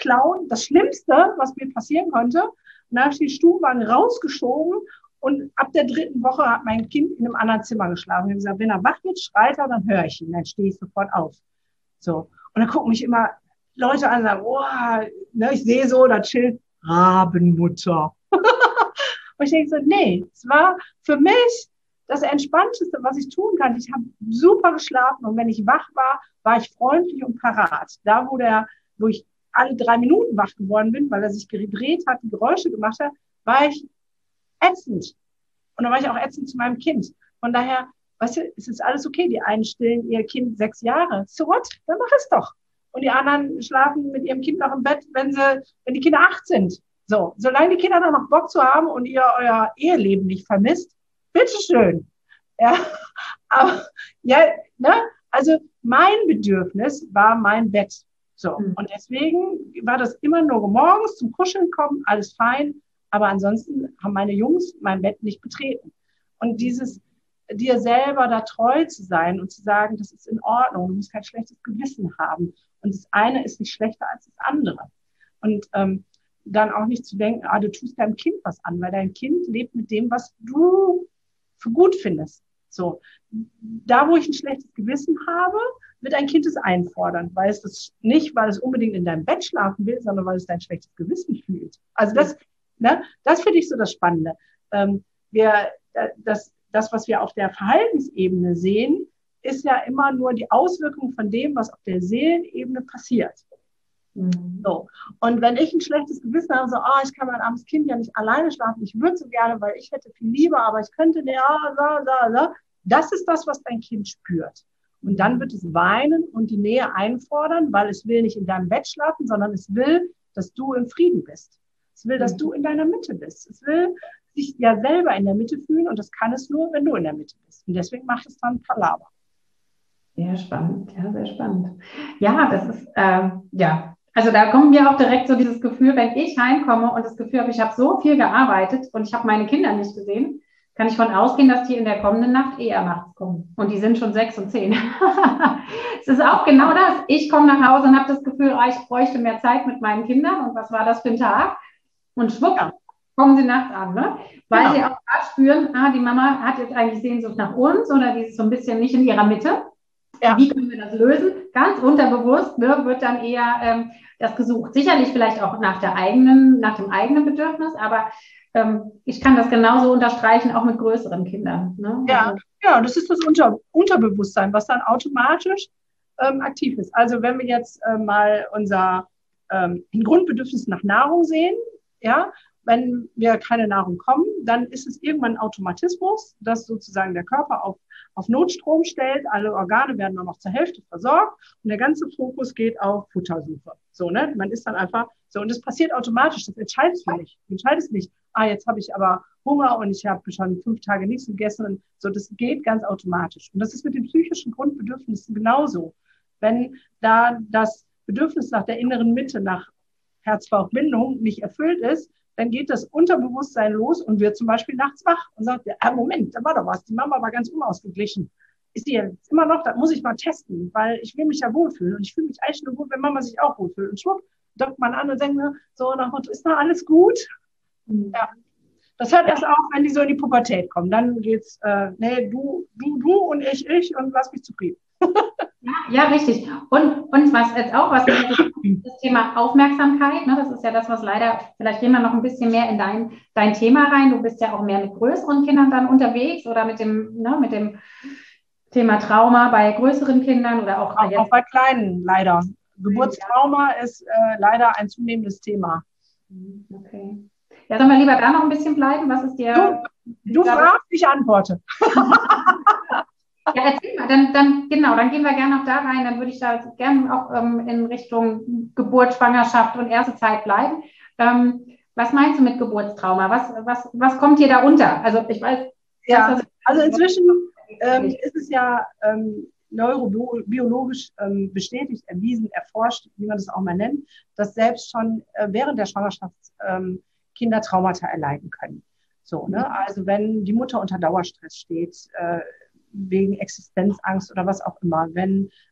klauen. Das Schlimmste, was mir passieren konnte. Und dann habe ich den Stubenwagen rausgeschoben und ab der dritten Woche hat mein Kind in einem anderen Zimmer geschlafen. Ich habe gesagt, wenn er wach wird, schreit er, dann höre ich ihn. Dann stehe ich sofort auf. So. Und dann gucken mich immer Leute an und sagen, oh, ne, ich sehe so, da chillt Rabenmutter. Und ich denke so, nee, es war für mich das Entspannteste, was ich tun kann. Ich habe super geschlafen und wenn ich wach war, war ich freundlich und parat. Da, wo der, wo ich alle drei Minuten wach geworden bin, weil er sich gedreht hat, die Geräusche gemacht hat, war ich ätzend. Und dann war ich auch ätzend zu meinem Kind. Von daher, weißt du, es ist alles okay. Die einen stillen ihr Kind sechs Jahre. So what? Dann mach es doch. Und die anderen schlafen mit ihrem Kind noch im Bett, wenn sie, wenn die Kinder acht sind. So, solange die Kinder dann noch Bock zu haben und ihr euer Eheleben nicht vermisst, bitteschön. Ja, aber, ja, ne, also mein Bedürfnis war mein Bett. So, mhm. Und deswegen war das immer nur morgens zum Kuscheln kommen, alles fein. Aber ansonsten haben meine Jungs mein Bett nicht betreten. Und dieses, dir selber da treu zu sein und zu sagen, das ist in Ordnung, du musst kein schlechtes Gewissen haben. Und das eine ist nicht schlechter als das andere. Und ähm, dann auch nicht zu denken, ah, du tust deinem Kind was an, weil dein Kind lebt mit dem, was du für gut findest. So, da, wo ich ein schlechtes Gewissen habe, wird ein Kind es einfordern, weil es das nicht, weil es unbedingt in deinem Bett schlafen will, sondern weil es dein schlechtes Gewissen fühlt. Also das, ne, das finde ich so das Spannende. Ähm, wir, das, das, was wir auf der Verhaltensebene sehen, ist ja immer nur die Auswirkung von dem, was auf der Seelenebene passiert. Mhm. So. Und wenn ich ein schlechtes Gewissen habe, so, ah, ich kann mein armes Kind ja nicht alleine schlafen, ich würde so gerne, weil ich hätte viel lieber, aber ich könnte, ja, da, da, da. Das ist das, was dein Kind spürt. Und dann wird es weinen und die Nähe einfordern, weil es will nicht in deinem Bett schlafen, sondern es will, dass du im Frieden bist. Es will, dass du in deiner Mitte bist. Es will sich ja selber in der Mitte fühlen und das kann es nur, wenn du in der Mitte bist. Und deswegen macht es dann Palaver. Sehr spannend, ja, sehr spannend. Ja, das ist, äh, ja, also da kommt mir auch direkt so dieses Gefühl, wenn ich heimkomme und das Gefühl habe, ich habe so viel gearbeitet und ich habe meine Kinder nicht gesehen, kann ich von ausgehen, dass die in der kommenden Nacht eher nachts kommen. Und die sind schon sechs und zehn. Es ist auch genau das. Ich komme nach Hause und habe das Gefühl, oh, ich bräuchte mehr Zeit mit meinen Kindern. Und was war das für ein Tag? Und schwupp, ja, kommen sie nachts an, ne? Weil ja, sie auch da spüren, ah, die Mama hat jetzt eigentlich Sehnsucht nach uns oder die ist so ein bisschen nicht in ihrer Mitte. Ja. Wie können wir das lösen? Ganz unterbewusst, ne, wird dann eher ähm, das gesucht. Sicherlich vielleicht auch nach der eigenen, nach dem eigenen Bedürfnis, aber ähm, ich kann das genauso unterstreichen, auch mit größeren Kindern. Ne? Ja, also, ja, das ist das Unter Unterbewusstsein, was dann automatisch ähm, aktiv ist. Also wenn wir jetzt äh, mal unser ähm, Grundbedürfnis nach Nahrung sehen, ja, wenn wir keine Nahrung kommen, dann ist es irgendwann ein Automatismus, dass sozusagen der Körper auf, auf Notstrom stellt. Alle Organe werden nur noch zur Hälfte versorgt und der ganze Fokus geht auf Futtersuche. So, ne? Man ist dann einfach so, und das passiert automatisch. Das entscheidest du nicht. Du entscheidest nicht, ah, jetzt habe ich aber Hunger und ich habe schon fünf Tage nichts gegessen. Und so, das geht ganz automatisch. Und das ist mit den psychischen Grundbedürfnissen genauso. Wenn da das Bedürfnis nach der inneren Mitte, nach Herz-Bauch-Bindung nicht erfüllt ist, dann geht das Unterbewusstsein los und wird zum Beispiel nachts wach und sagt, ah, Moment, da war doch was, die Mama war ganz unausgeglichen. Ist die jetzt immer noch, das muss ich mal testen, weil ich will mich ja wohlfühlen und ich fühle mich eigentlich nur gut, wenn Mama sich auch wohlfühlt. Und schwupp, dockt man an und denkt, so nach Motto, ist noch alles gut? Mhm. Ja. Das hört erst auf, wenn die so in die Pubertät kommen. Dann geht's, äh, nee, du, du, du und ich, ich und lass mich zufrieden. Ja, ja, richtig. Und, und was jetzt auch, was das Thema Aufmerksamkeit, ne, das ist ja das, was leider, vielleicht gehen wir noch ein bisschen mehr in dein, dein Thema rein. Du bist ja auch mehr mit größeren Kindern dann unterwegs oder mit dem, ne, mit dem Thema Trauma bei größeren Kindern oder auch, auch, jetzt. auch bei kleinen, leider. Geburtstrauma ja. ist äh, leider ein zunehmendes Thema. Okay. Ja, sollen wir lieber da noch ein bisschen bleiben? Was ist dir... Du, du fragst, ich antworte. Ja, erzähl mal, dann, dann, genau, dann gehen wir gerne noch da rein, dann würde ich da gerne auch ähm, in Richtung Geburt, Schwangerschaft und erste Zeit bleiben. Ähm, was meinst du mit Geburtstrauma? Was, was, was kommt dir da unter? Also ich weiß... Ja, das, also inzwischen ähm, ist es ja ähm, neurobiologisch ähm, bestätigt, erwiesen, erforscht, wie man das auch mal nennt, dass selbst schon äh, während der Schwangerschaft ähm, Kinder Traumata erleiden können. So, ne? Also wenn die Mutter unter Dauerstress steht, äh, wegen Existenzangst oder was auch immer, wenn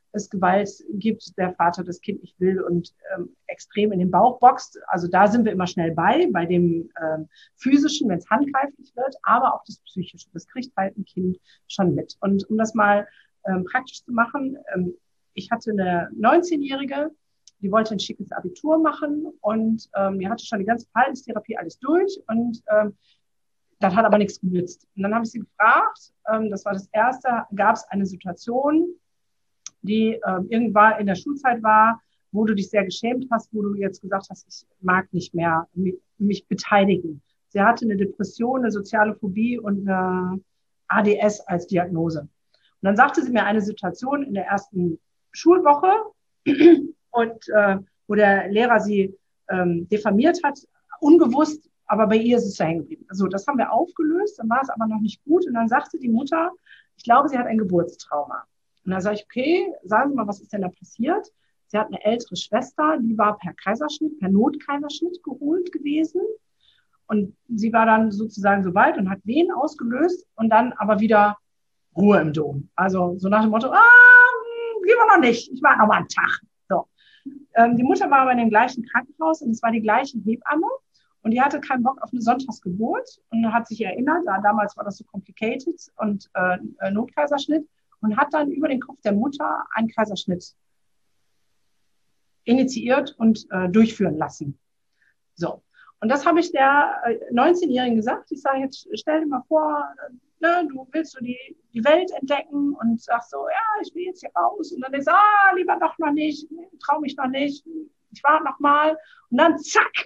es Gewalt gibt, der Vater das Kind nicht will und ähm, extrem in den Bauch boxt. Also da sind wir immer schnell bei, bei dem ähm, Physischen, wenn es handgreiflich wird, aber auch das Psychische. Das kriegt halt ein Kind schon mit. Und um das mal ähm, praktisch zu machen, ähm, ich hatte eine neunzehnjährige, die wollte ein schickes Abitur machen und ähm, die hatte schon die ganze Verhaltenstherapie alles durch und ähm, das hat aber nichts genützt. Und dann habe ich sie gefragt, ähm, das war das Erste, gab es eine Situation, die ähm, irgendwann in der Schulzeit war, wo du dich sehr geschämt hast, wo du jetzt gesagt hast, ich mag nicht mehr mich, mich beteiligen. Sie hatte eine Depression, eine soziale Phobie und eine A D S als Diagnose. Und dann sagte sie mir eine Situation in der ersten Schulwoche und äh, wo der Lehrer sie ähm, diffamiert hat, unbewusst, aber bei ihr ist es so hängen geblieben. Also das haben wir aufgelöst, dann war es aber noch nicht gut und dann sagte die Mutter, ich glaube, sie hat ein Geburtstrauma. Und dann sage ich, okay, sagen Sie mal, was ist denn da passiert? Sie hat eine ältere Schwester, die war per Kaiserschnitt, per Notkaiserschnitt geholt gewesen. Und sie war dann sozusagen so weit und hat Wehen ausgelöst und dann aber wieder Ruhe im Dom. Also so nach dem Motto, ah, gehen wir noch nicht, ich warte noch mal einen Tag. So. Ähm, die Mutter war aber in dem gleichen Krankenhaus und es war die gleiche Hebamme. Und die hatte keinen Bock auf eine Sonntagsgeburt und hat sich erinnert, da, damals war das so complicated und äh, Notkaiserschnitt. Und hat dann über den Kopf der Mutter einen Kaiserschnitt initiiert und äh, durchführen lassen. So. Und das habe ich der äh, neunzehnjährigen gesagt. Ich sage jetzt, stell dir mal vor, äh, ne, du willst so die, die Welt entdecken und sagst so, ja, ich will jetzt hier raus. Und dann ist, ah, lieber doch noch nicht, trau mich noch nicht, ich warte noch mal. Und dann zack,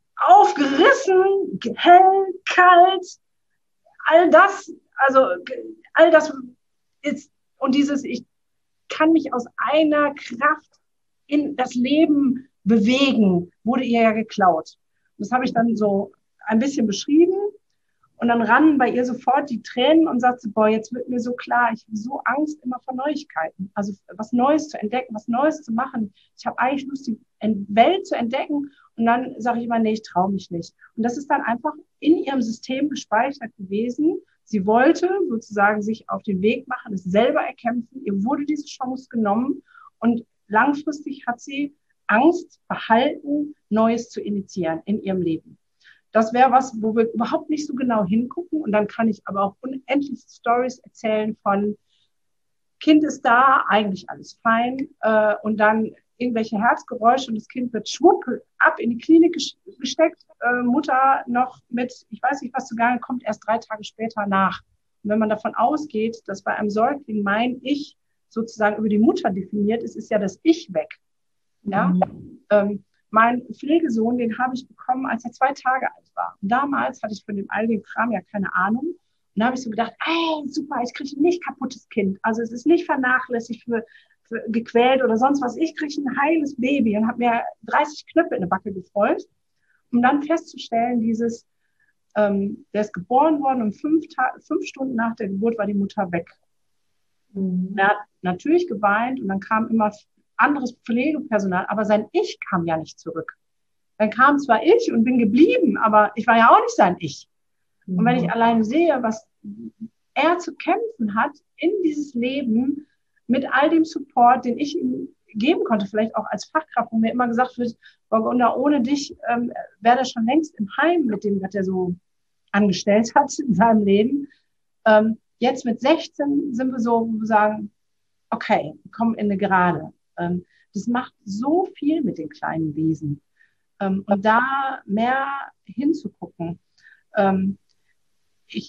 aufgerissen, hell, kalt, all das, also all das ist, und dieses, ich kann mich aus einer Kraft in das Leben bewegen, wurde ihr ja geklaut. Das habe ich dann so ein bisschen beschrieben und dann rannen bei ihr sofort die Tränen und sagte, boah, jetzt wird mir so klar, ich habe so Angst immer vor Neuigkeiten, also was Neues zu entdecken, was Neues zu machen. Ich habe eigentlich Lust, die Welt zu entdecken und dann sage ich immer, nee, ich traue mich nicht. Und das ist dann einfach in ihrem System gespeichert gewesen. Sie wollte sozusagen sich auf den Weg machen, es selber erkämpfen. Ihr wurde diese Chance genommen und langfristig hat sie Angst, Verhalten, Neues zu initiieren in ihrem Leben. Das wäre was, wo wir überhaupt nicht so genau hingucken. Und dann kann ich aber auch unendlich Stories erzählen von Kind ist da, eigentlich alles fein. Äh, und dann irgendwelche Herzgeräusche und das Kind wird schwupp ab in die Klinik gesteckt. Äh, Mutter noch mit, ich weiß nicht was zugange, kommt erst drei Tage später nach. Und wenn man davon ausgeht, dass bei einem Säugling mein Ich sozusagen über die Mutter definiert ist, ist ja das Ich weg. Ja? Mhm. Ähm, mein Pflegesohn, den habe ich bekommen, als er zwei Tage alt war. Und damals hatte ich von dem all dem Kram ja keine Ahnung. Und da habe ich so gedacht, ey, super, ich kriege ein nicht kaputtes Kind. Also es ist nicht vernachlässigt, für, für gequält oder sonst was. Ich kriege ein heiles Baby und habe mir dreißig Knöpfe in der Backe gefreut, um dann festzustellen, dieses, ähm, der ist geboren worden und fünf, Ta- fünf Stunden nach der Geburt war die Mutter weg. Mhm. Er hat natürlich geweint und dann kam immer anderes Pflegepersonal, aber sein Ich kam ja nicht zurück. Dann kam zwar ich und bin geblieben, aber ich war ja auch nicht sein Ich. Mhm. Und wenn ich alleine sehe, was er zu kämpfen hat in dieses Leben mit all dem Support, den ich ihm geben konnte, vielleicht auch als Fachkraft, wo mir immer gesagt wird, Burgunder, ohne dich ähm, wäre er schon längst im Heim mit dem, was er so angestellt hat in seinem Leben. Ähm, jetzt mit sechzehn sind wir so, wo wir sagen, okay, wir kommen in eine Gerade. Ähm, das macht so viel mit den kleinen Wesen. Ähm, und da mehr hinzugucken. Ähm, ich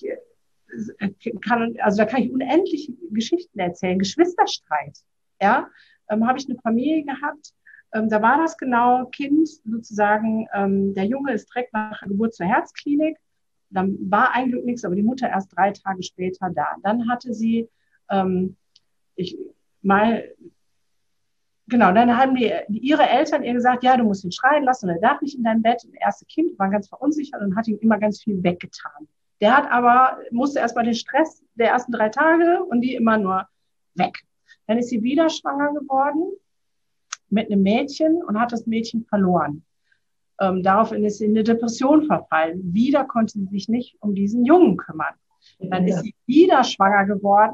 kann, also da kann ich unendlich Geschichten erzählen. Geschwisterstreit, ja, ähm, habe ich eine Familie gehabt, ähm, da war das genau, Kind sozusagen, ähm, der Junge ist direkt nach der Geburt zur Herzklinik, dann war ein Glück nichts, aber die Mutter erst drei Tage später da. Dann hatte sie, ähm, ich mal, genau, dann haben die, ihre Eltern ihr gesagt, ja, du musst ihn schreien lassen, er darf nicht in dein Bett. Und das erste Kind war ganz verunsichert und hat ihm immer ganz viel weggetan. Der hat aber, musste erst mal den Stress der ersten drei Tage und die immer nur weg. Dann ist sie wieder schwanger geworden mit einem Mädchen und hat das Mädchen verloren. Ähm, daraufhin ist sie in eine Depression verfallen. Wieder konnte sie sich nicht um diesen Jungen kümmern. Dann ja. ist sie wieder schwanger geworden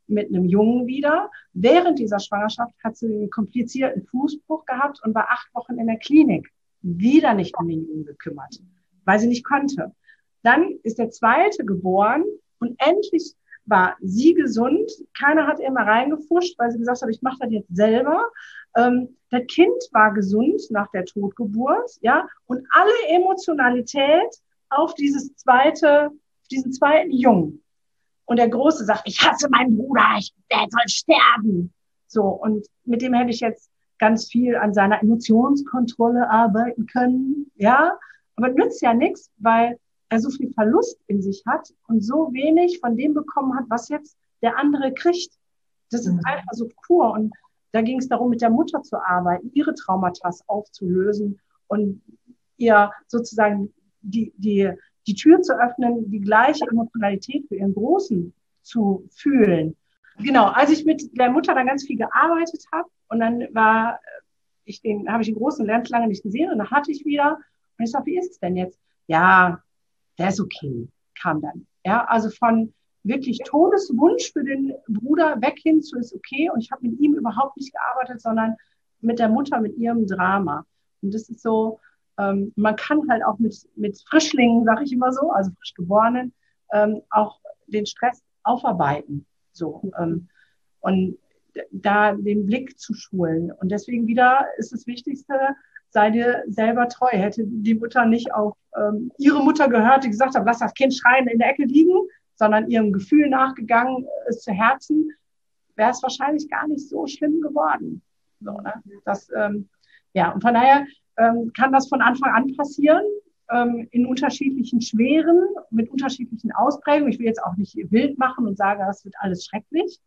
mit einem Jungen wieder. Während dieser Schwangerschaft hat sie einen komplizierten Fußbruch gehabt und war acht Wochen in der Klinik. Wieder nicht um den Jungen gekümmert, weil sie nicht konnte. Dann ist der zweite geboren und endlich war sie gesund. Keiner hat ihr mal reingefuscht, weil sie gesagt hat, ich mache das jetzt selber. Ähm, das Kind war gesund nach der Totgeburt, ja, und alle Emotionalität auf dieses zweite, auf diesen zweiten Jungen. Und der Große sagt, ich hasse meinen Bruder, ich, der soll sterben. So, und mit dem hätte ich jetzt ganz viel an seiner Emotionskontrolle arbeiten können, ja. Aber nützt ja nichts, weil er so viel Verlust in sich hat und so wenig von dem bekommen hat, was jetzt der andere kriegt. Das ist mhm. einfach so pur. Und da ging es darum, mit der Mutter zu arbeiten, ihre Traumata aufzulösen und ihr sozusagen die, die, die Tür zu öffnen, die gleiche Emotionalität für ihren Großen zu fühlen. Genau, als ich mit der Mutter dann ganz viel gearbeitet habe und dann war ich den, habe ich den Großen ganz lange nicht gesehen und dann hatte ich wieder und ich sage, wie ist es denn jetzt? Ja, der ist okay, kam dann. Ja, also von wirklich Todeswunsch für den Bruder weg hin zu ist okay und ich habe mit ihm überhaupt nicht gearbeitet, sondern mit der Mutter, mit ihrem Drama. Und das ist so, ähm, man kann halt auch mit, mit Frischlingen, sage ich immer so, also frisch Geborenen, ähm, auch den Stress aufarbeiten. So, ähm, und da den Blick zu schulen. Und deswegen wieder ist das Wichtigste, sei dir selber treu. Hätte die Mutter nicht auf ähm, ihre Mutter gehört, die gesagt hat, lass das Kind schreien in der Ecke liegen, sondern ihrem Gefühl nachgegangen ist zu Herzen, wäre es wahrscheinlich gar nicht so schlimm geworden. So, ne? Das, ähm, ja, und von daher ähm, kann das von Anfang an passieren, ähm, in unterschiedlichen Schweren, mit unterschiedlichen Ausprägungen. Ich will jetzt auch nicht wild machen und sagen, das wird alles schrecklich,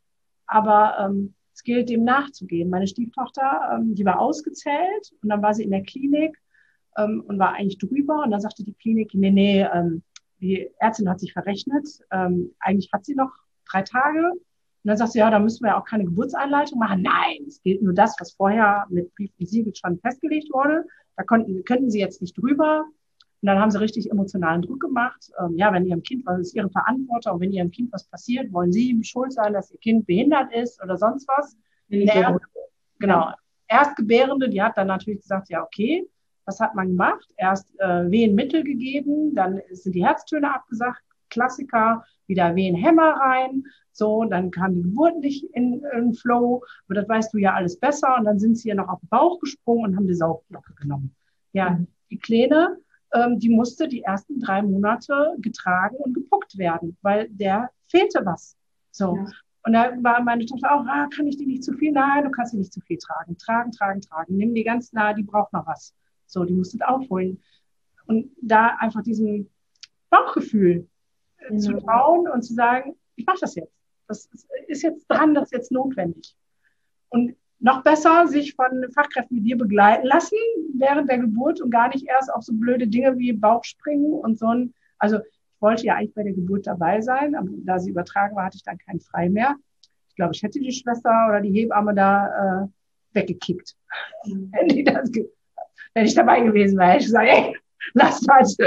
aber ähm, es gilt, dem nachzugehen. Meine Stieftochter, ähm, die war ausgezählt und dann war sie in der Klinik ähm, und war eigentlich drüber. Und dann sagte die Klinik, nee, nee, ähm, die Ärztin hat sich verrechnet. Ähm, eigentlich hat sie noch drei Tage. Und dann sagt sie, ja, da müssen wir ja auch keine Geburtseinleitung machen. Nein, es gilt nur das, was vorher mit Brief und Siegel schon festgelegt wurde. Da konnten, könnten sie jetzt nicht drüber. Und dann haben sie richtig emotionalen Druck gemacht. Ähm, ja, wenn ihrem Kind, was ist ihre Verantwortung, und wenn ihrem Kind was passiert, wollen sie ihm schuld sein, dass ihr Kind behindert ist oder sonst was. Erst, genau. Erstgebärende, die hat dann natürlich gesagt, ja, okay, was hat man gemacht? Erst äh, Wehenmittel gegeben, dann sind die Herztöne abgesagt, Klassiker, wieder Wehenhämmer rein, so, dann kam die Geburt nicht in, in Flow, aber das weißt du ja alles besser und dann sind sie ja noch auf den Bauch gesprungen und haben die Saugglocke genommen. Ja, mhm. Die Kleine, ähm, die musste die ersten drei Monate getragen und gepuckt werden, weil der fehlte was. So. Ja. Und da war meine Tochter auch, ah, kann ich die nicht zu viel? Nein, du kannst sie nicht zu viel tragen. Tragen, tragen, tragen. Nimm die ganz nah, die braucht noch was. So, die musst du aufholen. Und da einfach diesem Bauchgefühl mhm. zu trauen und zu sagen, ich mache das jetzt. Das ist jetzt dran, das ist jetzt notwendig. Und noch besser sich von Fachkräften wie dir begleiten lassen während der Geburt und gar nicht erst auf so blöde Dinge wie Bauchspringen und so ein, also ich wollte ja eigentlich bei der Geburt dabei sein, aber da sie übertragen war, hatte ich dann keinen frei mehr. Ich glaube, ich hätte die Schwester oder die Hebamme da äh, weggekickt. Mhm. Wenn, die das ge- wenn ich dabei gewesen wäre, hätte ich gesagt, ey, lass das.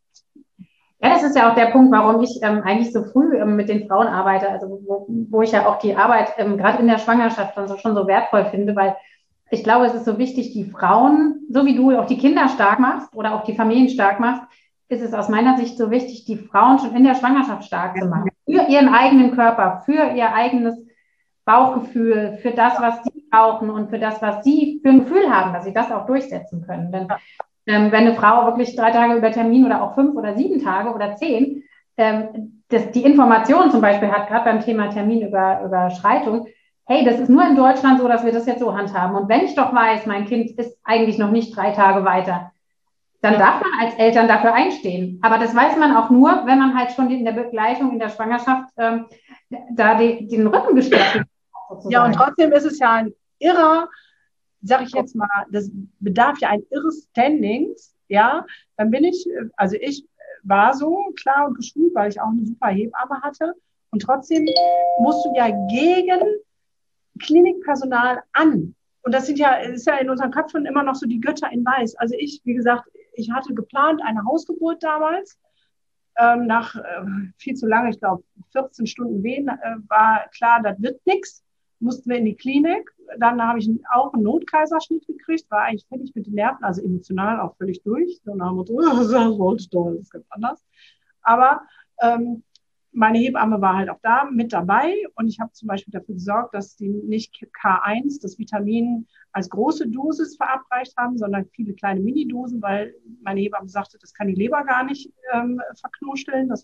Ja, das ist ja auch der Punkt, warum ich ähm, eigentlich so früh ähm, mit den Frauen arbeite, also wo, wo ich ja auch die Arbeit ähm, gerade in der Schwangerschaft dann so, schon so wertvoll finde, weil ich glaube, es ist so wichtig, die Frauen, so wie du auch die Kinder stark machst oder auch die Familien stark machst, ist es aus meiner Sicht so wichtig, die Frauen schon in der Schwangerschaft stark zu machen. Für ihren eigenen Körper, für ihr eigenes Bauchgefühl, für das, was sie brauchen und für das, was sie für ein Gefühl haben, dass sie das auch durchsetzen können. Denn ähm, wenn eine Frau wirklich drei Tage über Termin oder auch fünf oder sieben Tage oder zehn ähm, das, die Information zum Beispiel hat, gerade beim Thema Terminüberschreitung, hey, das ist nur in Deutschland so, dass wir das jetzt so handhaben. Und wenn ich doch weiß, mein Kind ist eigentlich noch nicht drei Tage weiter, dann darf man als Eltern dafür einstehen. Aber das weiß man auch nur, wenn man halt schon in der Begleitung, in der Schwangerschaft ähm, da die, den Rücken gestärkt hat. Ja, und trotzdem ist es ja ein irrer, sag ich jetzt mal, das bedarf ja ein irres Standings, ja, dann bin ich, also ich war so klar und geschult, weil ich auch eine super Hebamme hatte und trotzdem musst du ja gegen Klinikpersonal an. Und das sind ja, ist ja in unseren Köpfen immer noch so die Götter in Weiß. Also ich, wie gesagt, ich hatte geplant eine Hausgeburt damals Ähm, nach äh, viel zu lange, ich glaube vierzehn Stunden Wehen, äh, war klar, das wird nichts. Mussten wir in die Klinik. Dann habe ich auch einen Notkaiserschnitt gekriegt, war eigentlich völlig mit den Nerven, also emotional auch völlig durch. Und dann haben wir so, das wollte ich doch, das ist ganz anders. Aber ähm, meine Hebamme war halt auch da mit dabei und ich habe zum Beispiel dafür gesorgt, dass die nicht K eins, das Vitamin, als große Dosis verabreicht haben, sondern viele kleine Minidosen, weil meine Hebamme sagte, das kann die Leber gar nicht ähm, verknusteln. Das,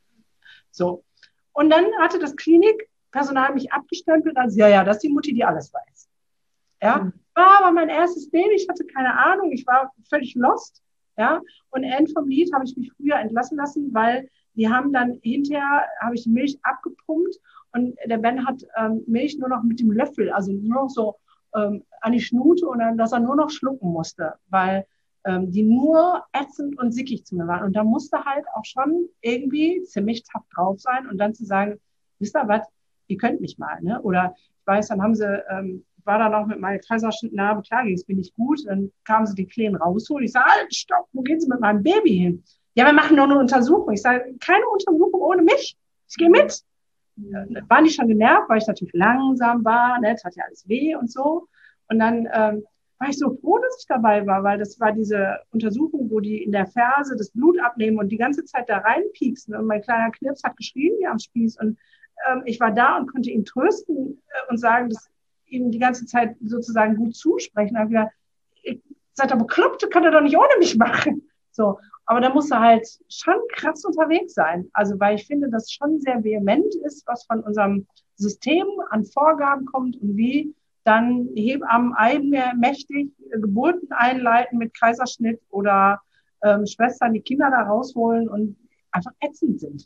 so. Und dann hatte das Klinikpersonal mich abgestempelt als, ja, ja, das ist die Mutti, die alles weiß. Ja, mhm. War aber mein erstes Baby, ich hatte keine Ahnung, ich war völlig lost. Ja, und End vom Lied habe ich mich früher entlassen lassen, weil die haben dann hinterher, habe ich die Milch abgepumpt und der Ben hat ähm, Milch nur noch mit dem Löffel, also nur noch so ähm, an die Schnute und dann, dass er nur noch schlucken musste, weil ähm, die nur ätzend und sickig zu mir waren. Und da musste halt auch schon irgendwie ziemlich tough drauf sein und dann zu sagen, wisst ihr was, ihr könnt mich mal, ne? Oder ich weiß, dann haben sie, ähm, war da noch mit meiner Kaiserschnittnarbe, klar ging es mir nicht gut, dann kamen sie die Kleinen rausholen. Ich sage, halt, stopp, wo gehen Sie mit meinem Baby hin? Ja, wir machen nur eine Untersuchung. Ich sage, keine Untersuchung ohne mich. Ich gehe mit. Ja, waren die schon genervt, weil ich natürlich langsam war, ne, tat ja alles weh und so. Und dann ähm, war ich so froh, dass ich dabei war, weil das war diese Untersuchung, wo die in der Ferse das Blut abnehmen und die ganze Zeit da reinpieksen. Und mein kleiner Knirps hat geschrien wie am Spieß. Und ähm, ich war da und konnte ihn trösten äh, und sagen, dass ihm die ganze Zeit sozusagen gut zusprechen. Da habe ich gesagt, ihr seid doch bekloppt, könnt ihr doch nicht ohne mich machen. So. Aber da muss er halt schon krass unterwegs sein. Also, weil ich finde, dass schon sehr vehement ist, was von unserem System an Vorgaben kommt und wie dann Hebammen eigenmächtig Geburten einleiten mit Kaiserschnitt oder ähm, Schwestern die Kinder da rausholen und einfach ätzend sind.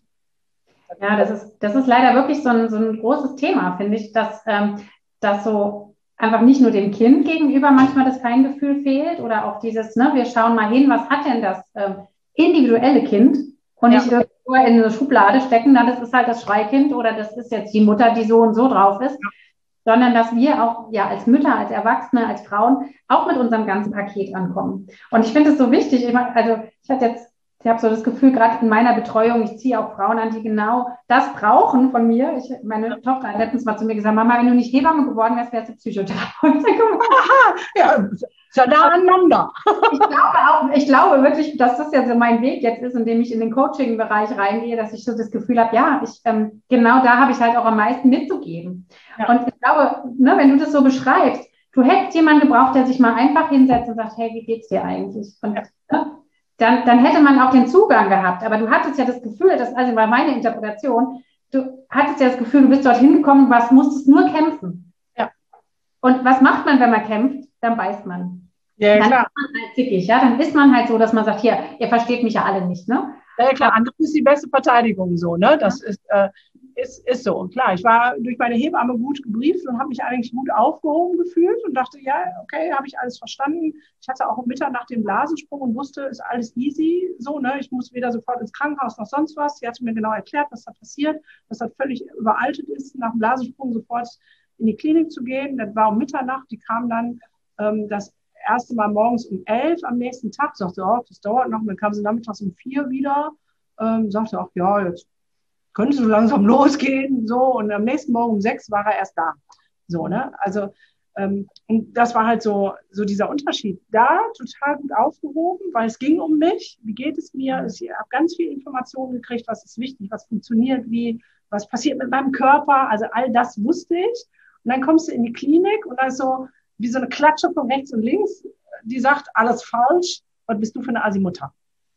Ja, das ist, das ist leider wirklich so ein, so ein großes Thema, finde ich, dass, ähm, dass so einfach nicht nur dem Kind gegenüber manchmal das Feingefühl fehlt oder auch dieses, ne, wir schauen mal hin, was hat denn das ähm, individuelle Kind und ja. nicht irgendwo in eine Schublade stecken, na, das ist halt das Schreikind oder das ist jetzt die Mutter, die so und so drauf ist, ja. sondern dass wir auch ja als Mütter, als Erwachsene, als Frauen auch mit unserem ganzen Paket ankommen. Und ich finde es so wichtig, ich mein, also ich hatte jetzt Ich habe so das Gefühl, gerade in meiner Betreuung, ich ziehe auch Frauen an, die genau das brauchen von mir. Ich, meine Tochter hat letztens mal zu mir gesagt, Mama, wenn du nicht Hebamme geworden wärst, wärst du Psychotherapeutin geworden. Ja, ist ja da aneinander. Ich glaube auch, ich glaube wirklich, dass das ja so mein Weg jetzt ist, indem ich in den Coaching-Bereich reingehe, dass ich so das Gefühl habe, ja, ich, ähm, genau da habe ich halt auch am meisten mitzugeben. Ja. Und ich glaube, ne, wenn du das so beschreibst, du hättest jemanden gebraucht, der sich mal einfach hinsetzt und sagt, hey, wie geht's dir eigentlich? Und ja. ne, Dann, dann hätte man auch den Zugang gehabt. Aber du hattest ja das Gefühl, dass, also war meine Interpretation, du hattest ja das Gefühl, du bist dorthin gekommen, was musstest nur kämpfen. Ja. Und was macht man, wenn man kämpft? Dann beißt man. Ja, dann klar. ist man halt zickig, ja. Dann ist man halt so, dass man sagt, hier, ihr versteht mich ja alle nicht, ne? Ja, klar, andere ist die beste Verteidigung so, ne? Das ja. ist, äh, ist, ist so. Und klar, ich war durch meine Hebamme gut gebrieft und habe mich eigentlich gut aufgehoben gefühlt und dachte, ja, okay, habe ich alles verstanden. Ich hatte auch Mitternacht den Blasensprung und wusste, ist alles easy, so, ne? Ich muss weder sofort ins Krankenhaus noch sonst was. Sie hatte mir genau erklärt, was da passiert, dass das völlig überaltet ist, nach dem Blasensprung sofort in die Klinik zu gehen. Das war um Mitternacht, die kam dann ähm, das erste Mal morgens um elf am nächsten Tag, sagte, oh, das dauert noch. Und dann kam sie nachmittags um vier wieder, ähm, sagte auch, ja, jetzt könnte so langsam losgehen, so. Und am nächsten Morgen um sechs war er erst da. So, ne? Also, ähm, und das war halt so, so dieser Unterschied. Da total gut aufgehoben, weil es ging um mich. Wie geht es mir? Ich habe ganz viel Informationen gekriegt, was ist wichtig, was funktioniert, wie, was passiert mit meinem Körper. Also all das wusste ich. Und dann kommst du in die Klinik und da ist so, wie so eine Klatsche von rechts und links, die sagt, alles falsch, was bist du für eine Asi-Mutter?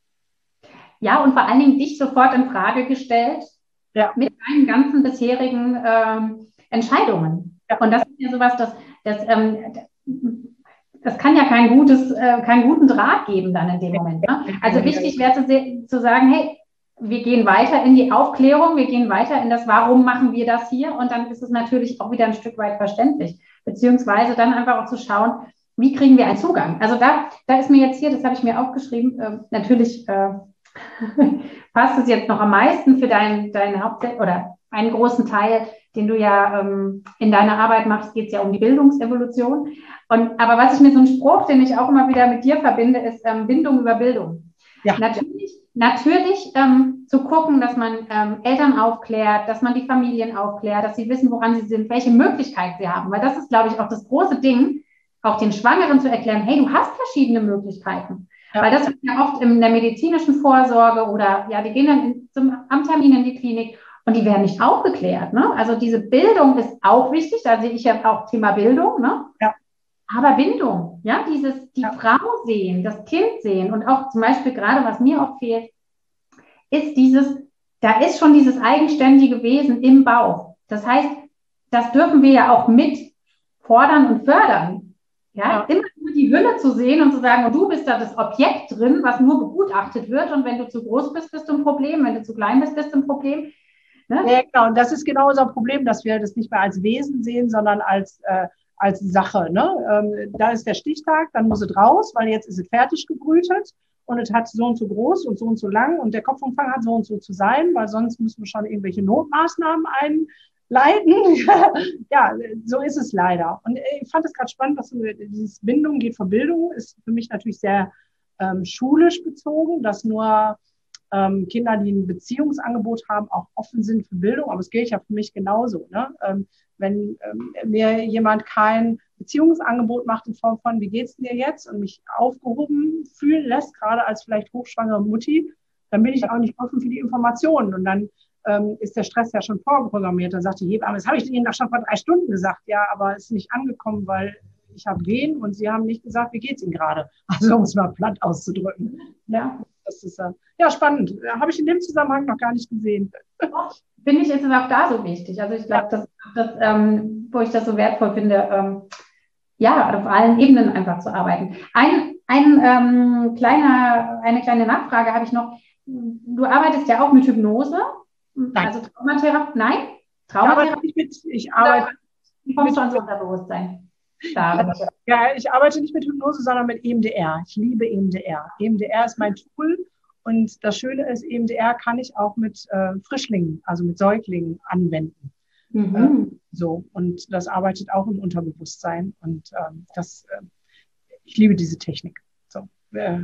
Ja, und vor allen Dingen dich sofort in Frage gestellt, ja. mit deinen ganzen bisherigen ähm, Entscheidungen. Ja. Und das ist ja sowas, das, das, ähm, das kann ja kein gutes, äh, keinen guten Draht geben dann in dem Moment. Ne? Also wichtig wäre zu, zu sagen, hey, wir gehen weiter in die Aufklärung, wir gehen weiter in das, warum machen wir das hier? Und dann ist es natürlich auch wieder ein Stück weit verständlich. Beziehungsweise dann einfach auch zu schauen, wie kriegen wir einen Zugang? Also da, da ist mir jetzt hier, das habe ich mir aufgeschrieben, äh, natürlich äh, passt es jetzt noch am meisten für deinen dein Haupt- oder einen großen Teil, den du ja ähm, in deiner Arbeit machst, geht es ja um die Bildungsevolution. Und, aber was ich mir so ein Spruch, den ich auch immer wieder mit dir verbinde, ist ähm, Bindung über Bildung. Ja. Natürlich natürlich ähm, zu gucken, dass man ähm, Eltern aufklärt, dass man die Familien aufklärt, dass sie wissen, woran sie sind, welche Möglichkeiten sie haben. Weil das ist, glaube ich, auch das große Ding, auch den Schwangeren zu erklären, hey, du hast verschiedene Möglichkeiten. Ja. Weil das ist ja oft in der medizinischen Vorsorge oder ja, die gehen dann in, zum, am Termin in die Klinik und die werden nicht aufgeklärt. Ne? Also diese Bildung ist auch wichtig, da sehe ich ja auch Thema Bildung. Ne? Ja. Aber Bindung, ja, dieses, die ja. Frau sehen, das Kind sehen und auch zum Beispiel gerade, was mir oft fehlt, ist dieses, da ist schon dieses eigenständige Wesen im Bauch. Das heißt, das dürfen wir ja auch mit fordern und fördern. Ja, ja. Immer nur die Hülle zu sehen und zu sagen, oh, du bist da das Objekt drin, was nur begutachtet wird und wenn du zu groß bist, bist du ein Problem, wenn du zu klein bist, bist du ein Problem. Ne? Ja, genau, und das ist genau unser Problem, dass wir das nicht mehr als Wesen sehen, sondern als äh, als Sache. Ne? Ähm, da ist der Stichtag, dann muss es raus, weil jetzt ist es fertig gebrütet und es hat so und so groß und so und so lang und der Kopfumfang hat so und so zu sein, weil sonst müssen wir schon irgendwelche Notmaßnahmen einleiten. Ja, so ist es leider. Und ich fand es gerade spannend, dass du, dieses Bindung geht vor Bildung ist für mich natürlich sehr ähm, schulisch bezogen, dass nur ähm, Kinder, die ein Beziehungsangebot haben, auch offen sind für Bildung, aber es gilt ja für mich genauso. Ne? Ähm, Wenn ähm, mir jemand kein Beziehungsangebot macht in Form von, wie geht's dir jetzt und mich aufgehoben fühlen lässt, gerade als vielleicht hochschwangere Mutti, dann bin ich auch nicht offen für die Informationen. Und dann ähm, ist der Stress ja schon vorprogrammiert. Dann sagt die Hebamme, das habe ich Ihnen doch schon vor drei Stunden gesagt. Ja, aber es ist nicht angekommen, weil ich habe Wehen und Sie haben nicht gesagt, wie geht's Ihnen gerade? Also um es mal platt auszudrücken. Ja, das ist äh, ja spannend. Habe ich in dem Zusammenhang noch gar nicht gesehen. Finde ich, ist es auch da so wichtig. Also ich glaube, das, das ähm, wo ich das so wertvoll finde, ähm, ja, auf allen Ebenen einfach zu arbeiten. Ein, ein ähm, kleiner, eine kleine Nachfrage habe ich noch. Du arbeitest ja auch mit Hypnose, Nein. also Traumatherapie. Nein? Traumatherapie? Ich, ich arbeite Wie kommst du ans Unterbewusstsein? Da, ja, ich arbeite nicht mit Hypnose, sondern mit E M D R. Ich liebe E M D R. E M D R ist mein Tool. Und das Schöne ist, E M D R kann ich auch mit äh, Frischlingen, also mit Säuglingen anwenden. Mhm. Äh, so, und das arbeitet auch im Unterbewusstsein. Und ähm, das, äh, ich liebe diese Technik. So, äh.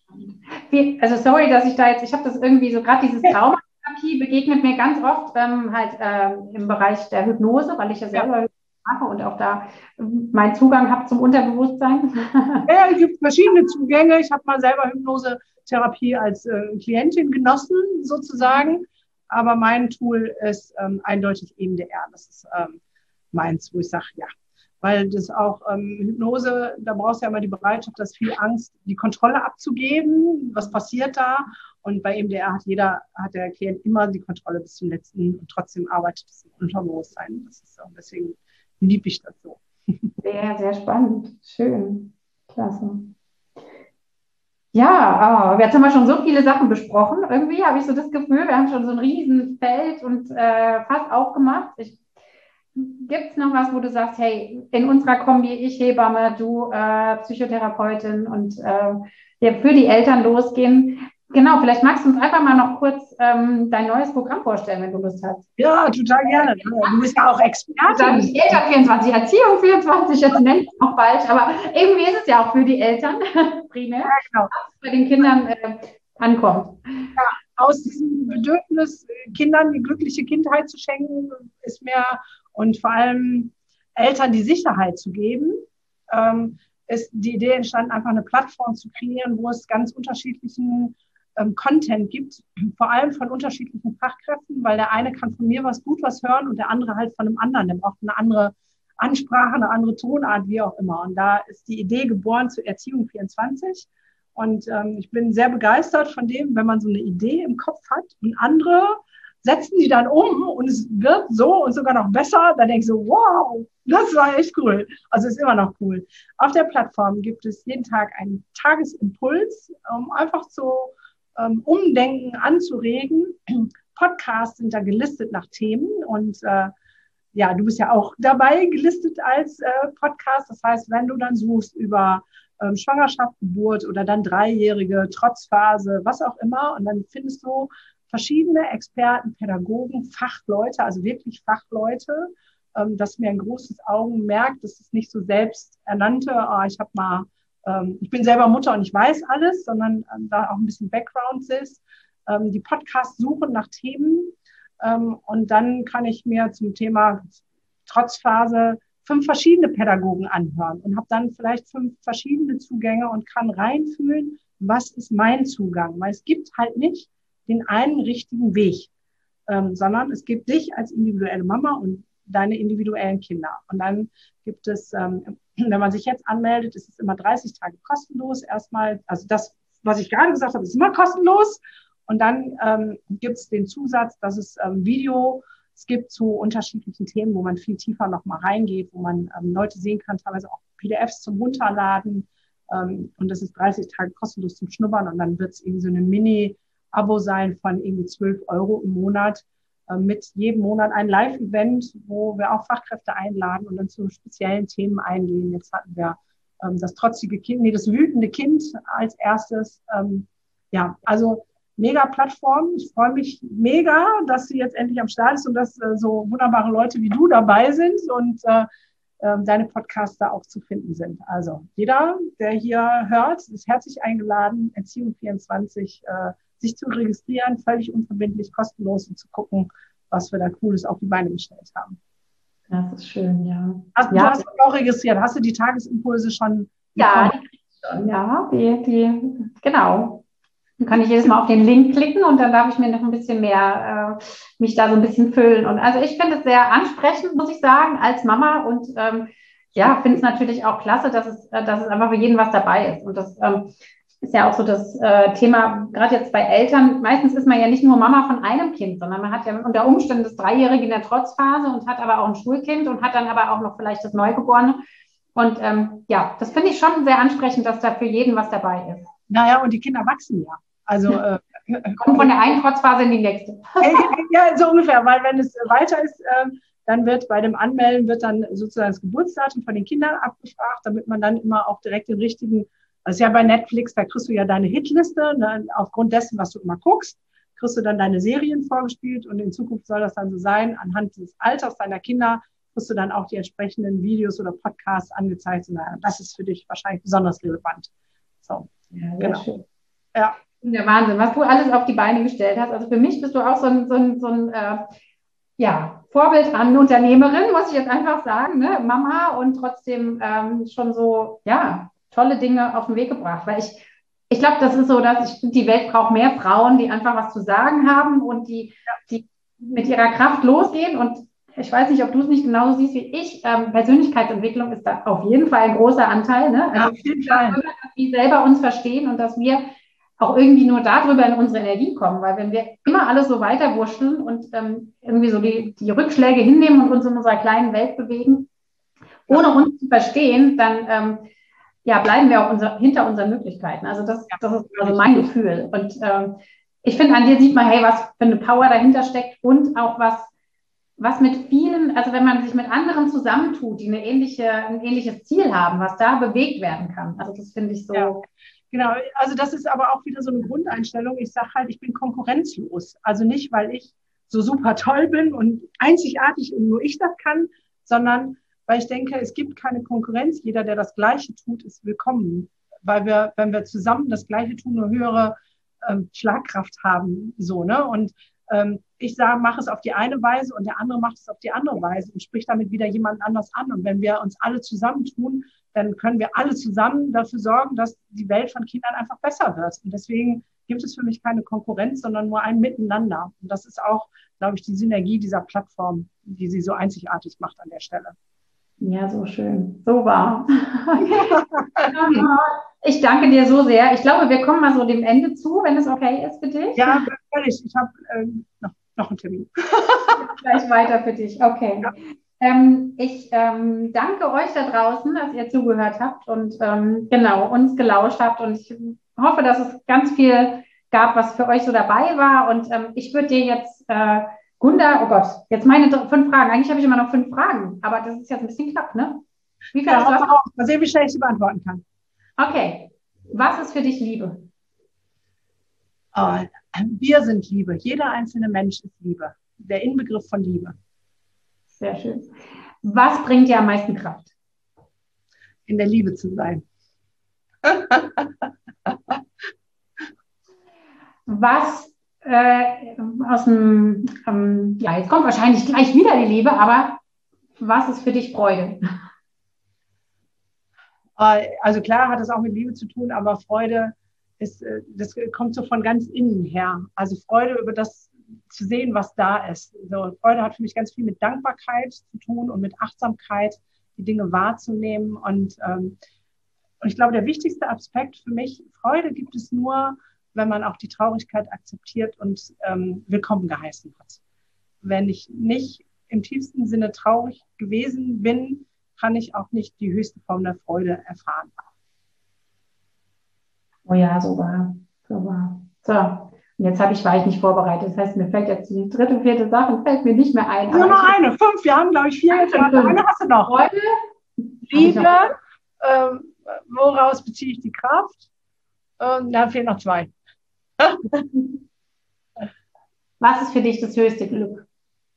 Wie, also sorry, dass ich da jetzt, ich habe das irgendwie so, gerade dieses Traumatherapie begegnet mir ganz oft ähm, halt äh, im Bereich der Hypnose, weil ich ja selber ja. mache und auch da meinen Zugang habe zum Unterbewusstsein. Ja, es gibt verschiedene Zugänge. Ich habe mal selber Hypnose-Therapie als äh, Klientin genossen, sozusagen. Aber mein Tool ist ähm, eindeutig E M D R. Das ist ähm, meins, wo ich sage, ja. Weil das auch ähm, Hypnose, da brauchst du ja immer die Bereitschaft, dass viel Angst, die Kontrolle abzugeben. Was passiert da? Und bei E M D R hat jeder, hat der Klient immer die Kontrolle bis zum letzten und trotzdem arbeitet es im Unterbewusstsein. Das ist so. Deswegen liebe ich das so. Sehr, sehr spannend. Schön. Klasse. Ja, oh, jetzt haben wir schon so viele Sachen besprochen. Irgendwie habe ich so das Gefühl, wir haben schon so ein Riesenfeld und äh, fast aufgemacht. Gibt es noch was, wo du sagst, hey, in unserer Kombi, ich Hebamme, du äh, Psychotherapeutin und äh, ja, für die Eltern losgehen? Genau, vielleicht magst du uns einfach mal noch kurz ähm, dein neues Programm vorstellen, wenn du Lust hast. Ja, total gerne. Du bist ja auch Expertin. Ich Eltern vierundzwanzig, Erziehung vierundzwanzig, jetzt nenne ich es noch falsch, aber irgendwie ist es ja auch für die Eltern primär, ja, genau. Was bei den Kindern äh, ankommt. Ja, aus diesem Bedürfnis, Kindern die glückliche Kindheit zu schenken, ist mir und vor allem Eltern die Sicherheit zu geben, ähm, ist die Idee entstanden, einfach eine Plattform zu kreieren, wo es ganz unterschiedlichen ähm, Content gibt, vor allem von unterschiedlichen Fachkräften, weil der eine kann von mir was gut was hören und der andere halt von einem anderen. Der braucht eine andere Ansprache, eine andere Tonart, wie auch immer. Und da ist die Idee geboren zu Erziehung vierundzwanzig. Und ähm, ich bin sehr begeistert von dem, wenn man so eine Idee im Kopf hat und andere setzen die dann um und es wird so und sogar noch besser. Dann denke ich so, wow, das war echt cool. Also ist immer noch cool. Auf der Plattform gibt es jeden Tag einen Tagesimpuls, um einfach so ähm, Umdenken anzuregen. Podcasts sind da gelistet nach Themen und äh, ja, du bist ja auch dabei gelistet als äh, Podcast. Das heißt, wenn du dann suchst über ähm, Schwangerschaft, Geburt oder dann Dreijährige, Trotzphase, was auch immer, und dann findest du verschiedene Experten, Pädagogen, Fachleute, also wirklich Fachleute, ähm, dass mir ein großes Augenmerk, das ist nicht so selbsternannte, oh, ich habe mal ähm, ich bin selber Mutter und ich weiß alles, sondern ähm, da auch ein bisschen Background ist. Ähm, die Podcasts suchen nach Themen ähm, und dann kann ich mir zum Thema Trotzphase fünf verschiedene Pädagogen anhören und habe dann vielleicht fünf verschiedene Zugänge und kann reinfühlen, was ist mein Zugang, weil es gibt halt nicht den einen richtigen Weg, ähm, sondern es gibt dich als individuelle Mama und deine individuellen Kinder. Und dann gibt es, ähm, wenn man sich jetzt anmeldet, ist es immer dreißig Tage kostenlos. Erstmal, also das, was ich gerade gesagt habe, ist immer kostenlos. Und dann ähm, gibt es den Zusatz, dass es ähm, Video es gibt zu unterschiedlichen Themen, wo man viel tiefer noch mal reingeht, wo man ähm, Leute sehen kann, teilweise auch P D Fs zum Runterladen. Ähm, und das ist dreißig Tage kostenlos zum Schnuppern. Und dann wird es irgendwie so eine Mini-Abo sein von irgendwie zwölf Euro im Monat, äh, mit jedem Monat ein Live-Event, wo wir auch Fachkräfte einladen und dann zu speziellen Themen eingehen. Jetzt hatten wir ähm, das trotzige Kind, nee, das wütende Kind als erstes. Ähm, ja, also mega Plattform. Ich freue mich mega, dass sie jetzt endlich am Start ist und dass äh, so wunderbare Leute wie du dabei sind und äh, äh, deine Podcasts da auch zu finden sind. Also jeder, der hier hört, ist herzlich eingeladen, Erziehung vierundzwanzig, äh, sich zu registrieren, völlig unverbindlich, kostenlos und zu gucken, was wir da Cooles auf die Beine gestellt haben. Das ist schön, ja. Hast, ja. Du hast dich auch registriert. Hast du die Tagesimpulse schon Ja, die krieg ich schon. Ja, die, die, genau. Dann kann ich jedes Mal auf den Link klicken und dann darf ich mir noch ein bisschen mehr, äh, mich da so ein bisschen füllen. Und also ich finde es sehr ansprechend, muss ich sagen, als Mama. Und ähm, ja, finde es natürlich auch klasse, dass es, äh, dass es einfach für jeden was dabei ist. Und das ähm, ist ja auch so das äh, Thema, gerade jetzt bei Eltern. Meistens ist man ja nicht nur Mama von einem Kind, sondern man hat ja unter Umständen das Dreijährige in der Trotzphase und hat aber auch ein Schulkind und hat dann aber auch noch vielleicht das Neugeborene. Und ähm, ja, das finde ich schon sehr ansprechend, dass da für jeden was dabei ist. Naja, und die Kinder wachsen ja. Also äh, kommen von der einen Trotzphase in die nächste. Ja, so ungefähr, weil wenn es weiter ist, äh, dann wird bei dem Anmelden wird dann sozusagen das Geburtsdatum von den Kindern abgefragt, damit man dann immer auch direkt den richtigen, das ist ja bei Netflix, da kriegst du ja deine Hitliste, ne, aufgrund dessen, was du immer guckst, kriegst du dann deine Serien vorgespielt und in Zukunft soll das dann so sein, anhand des Alters deiner Kinder kriegst du dann auch die entsprechenden Videos oder Podcasts angezeigt. Und das ist für dich wahrscheinlich besonders relevant. So, ja, genau. Schön. Ja. Der Wahnsinn, was du alles auf die Beine gestellt hast. Also für mich bist du auch so ein, so ein, so ein äh, ja, Vorbild an Unternehmerin, muss ich jetzt einfach sagen, ne? Mama und trotzdem ähm, schon so, ja, tolle Dinge auf den Weg gebracht. Weil ich, ich glaube, das ist so, dass ich, die Welt braucht mehr Frauen, die einfach was zu sagen haben und die, die mit ihrer Kraft losgehen. Und ich weiß nicht, ob du es nicht genauso siehst wie ich. Ähm, Persönlichkeitsentwicklung ist da auf jeden Fall ein großer Anteil. Ne? Also, ja, auf jeden Fall. Dass wir selber uns verstehen und dass wir auch irgendwie nur darüber in unsere Energie kommen. Weil wenn wir immer alles so weiterwurschteln und ähm, irgendwie so die, die Rückschläge hinnehmen und uns in unserer kleinen Welt bewegen, ohne uns zu verstehen, dann ähm, ja, bleiben wir auch unser, hinter unseren Möglichkeiten. Also das, das ist also mein Gefühl. Und ähm, ich finde, an dir sieht man, hey, was für eine Power dahinter steckt und auch was, was mit vielen, also wenn man sich mit anderen zusammentut, die eine ähnliche, ein ähnliches Ziel haben, was da bewegt werden kann. Also das finde ich so. Ja, genau, also das ist aber auch wieder so eine Grundeinstellung. Ich sage halt, ich bin konkurrenzlos. Also nicht, weil ich so super toll bin und einzigartig und nur ich das kann, sondern weil ich denke, es gibt keine Konkurrenz. Jeder, der das Gleiche tut, ist willkommen. Weil wir, wenn wir zusammen das Gleiche tun, eine höhere ähm, Schlagkraft haben. So, ne? Und ähm, ich sage, mach es auf die eine Weise und der andere macht es auf die andere Weise und spricht damit wieder jemand anders an. Und wenn wir uns alle zusammentun, dann können wir alle zusammen dafür sorgen, dass die Welt von Kindern einfach besser wird. Und deswegen gibt es für mich keine Konkurrenz, sondern nur ein Miteinander. Und das ist auch, glaube ich, die Synergie dieser Plattform, die sie so einzigartig macht an der Stelle. Ja, so schön. So wahr. Ich danke dir so sehr. Ich glaube, wir kommen mal so dem Ende zu, wenn es okay ist für dich. Ja, völlig. Ich habe ähm, noch, noch einen Termin. Gleich weiter für dich. Okay. Ja. Ähm, ich ähm, danke euch da draußen, dass ihr zugehört habt und ähm, genau uns gelauscht habt. Und ich hoffe, dass es ganz viel gab, was für euch so dabei war. Und ähm, ich würde dir jetzt äh, Gunda, oh Gott, jetzt meine fünf Fragen. Eigentlich habe ich immer noch fünf Fragen, aber das ist jetzt ein bisschen knapp, ne? Wie viel ja, hast du? Auch. Mal sehen, wie schnell ich sie beantworten kann. Okay. Was ist für dich Liebe? Oh, wir sind Liebe. Jeder einzelne Mensch ist Liebe. Der Inbegriff von Liebe. Sehr schön. Was bringt dir am meisten Kraft? In der Liebe zu sein. was äh, aus dem, ähm, ja, jetzt kommt wahrscheinlich gleich wieder die Liebe, aber was ist für dich Freude? Also klar hat es auch mit Liebe zu tun, aber Freude ist, das kommt so von ganz innen her. Also Freude über das zu sehen, was da ist. So, Freude hat für mich ganz viel mit Dankbarkeit zu tun und mit Achtsamkeit, die Dinge wahrzunehmen. Und, ähm, und ich glaube, der wichtigste Aspekt für mich, Freude gibt es nur, wenn man auch die Traurigkeit akzeptiert und ähm, willkommen geheißen hat. Wenn ich nicht im tiefsten Sinne traurig gewesen bin, kann ich auch nicht die höchste Form der Freude erfahren. Oh ja, so war, so war. So, und jetzt habe ich, war ich nicht vorbereitet. Das heißt, mir fällt jetzt die dritte, vierte Sache, fällt mir nicht mehr ein. Nur noch eine, fünf, wir haben, glaube ich, vier. Jetzt eine hast du noch. Freude, Liebe, ähm, woraus beziehe ich die Kraft? Ähm, da fehlen noch zwei. Was ist für dich das höchste Glück?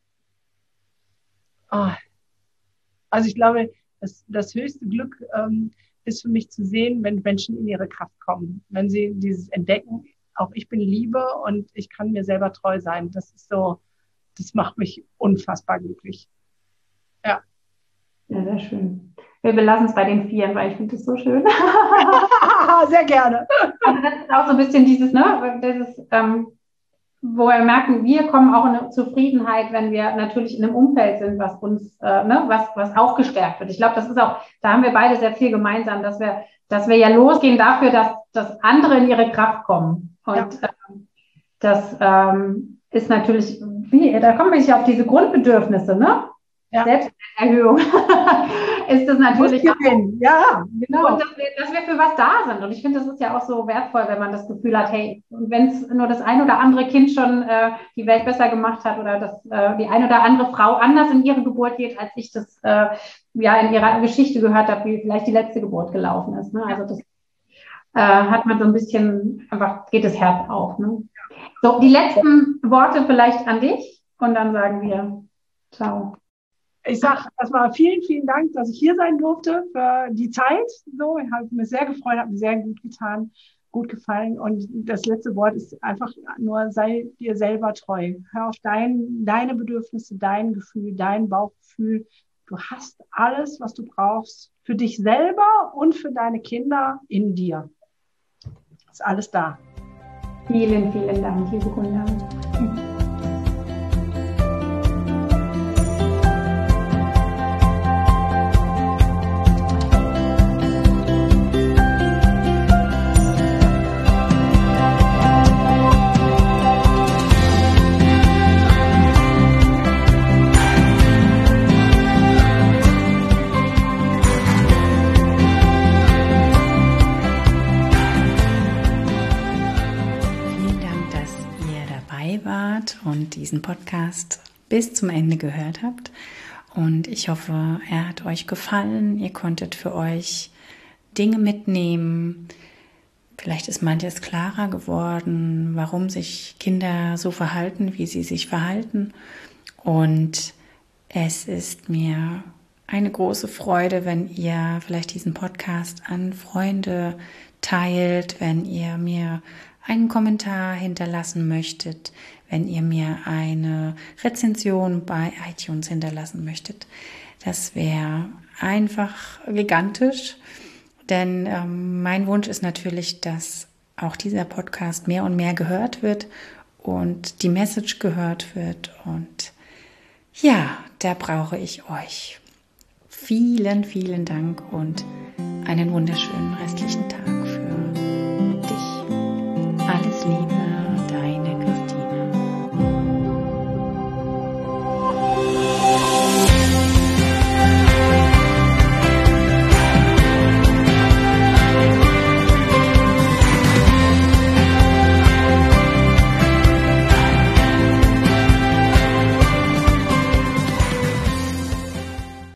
Oh. Also ich glaube, das, das höchste Glück ähm, ist für mich zu sehen, wenn Menschen in ihre Kraft kommen. Wenn sie dieses entdecken, auch ich bin Liebe und ich kann mir selber treu sein. Das ist so, das macht mich unfassbar glücklich. Ja. Ja, sehr schön. Wir belassen es bei den Vieren, weil ich finde das so schön. Sehr gerne. Also das ist auch so ein bisschen dieses, ne, dieses, ähm, wo wir merken, wir kommen auch in eine Zufriedenheit, wenn wir natürlich in einem Umfeld sind, was uns, äh, ne, was, was auch gestärkt wird. Ich glaube, das ist auch, da haben wir beide sehr viel gemeinsam, dass wir, dass wir ja losgehen dafür, dass, dass andere in ihre Kraft kommen. Und ja. ähm, das ähm, ist natürlich, wie, da kommen wir ja auf diese Grundbedürfnisse, ne? Ja. Selbsterhöhung ist das natürlich auch, ja, genau. Und dass wir, dass wir für was da sind. Und ich finde, das ist ja auch so wertvoll, wenn man das Gefühl hat, hey, und wenn es nur das ein oder andere Kind schon äh, die Welt besser gemacht hat oder dass äh, die ein oder andere Frau anders in ihre Geburt geht, als ich das äh, ja in ihrer Geschichte gehört habe, wie vielleicht die letzte Geburt gelaufen ist. Ne? Also das äh, hat man so ein bisschen, einfach geht das Herz auf. Ne? So, die letzten Worte vielleicht an dich und dann sagen wir ciao. Ich sage erstmal vielen, vielen Dank, dass ich hier sein durfte für die Zeit. So, ich habe mich sehr gefreut, hat mir sehr gut getan, gut gefallen. Und das letzte Wort ist einfach nur, sei dir selber treu. Hör auf dein, deine Bedürfnisse, dein Gefühl, dein Bauchgefühl. Du hast alles, was du brauchst für dich selber und für deine Kinder in dir. Ist alles da. Vielen, vielen Dank, liebe Gunda. Und diesen Podcast bis zum Ende gehört habt. Und ich hoffe, er hat euch gefallen. Ihr konntet für euch Dinge mitnehmen. Vielleicht ist manches klarer geworden, warum sich Kinder so verhalten, wie sie sich verhalten. Und es ist mir eine große Freude, wenn ihr vielleicht diesen Podcast an Freunde teilt, wenn ihr mir einen Kommentar hinterlassen möchtet, wenn ihr mir eine Rezension bei iTunes hinterlassen möchtet. Das wäre einfach gigantisch, denn ähm, mein Wunsch ist natürlich, dass auch dieser Podcast mehr und mehr gehört wird und die Message gehört wird. Und ja, da brauche ich euch. Vielen, vielen Dank und einen wunderschönen restlichen Tag.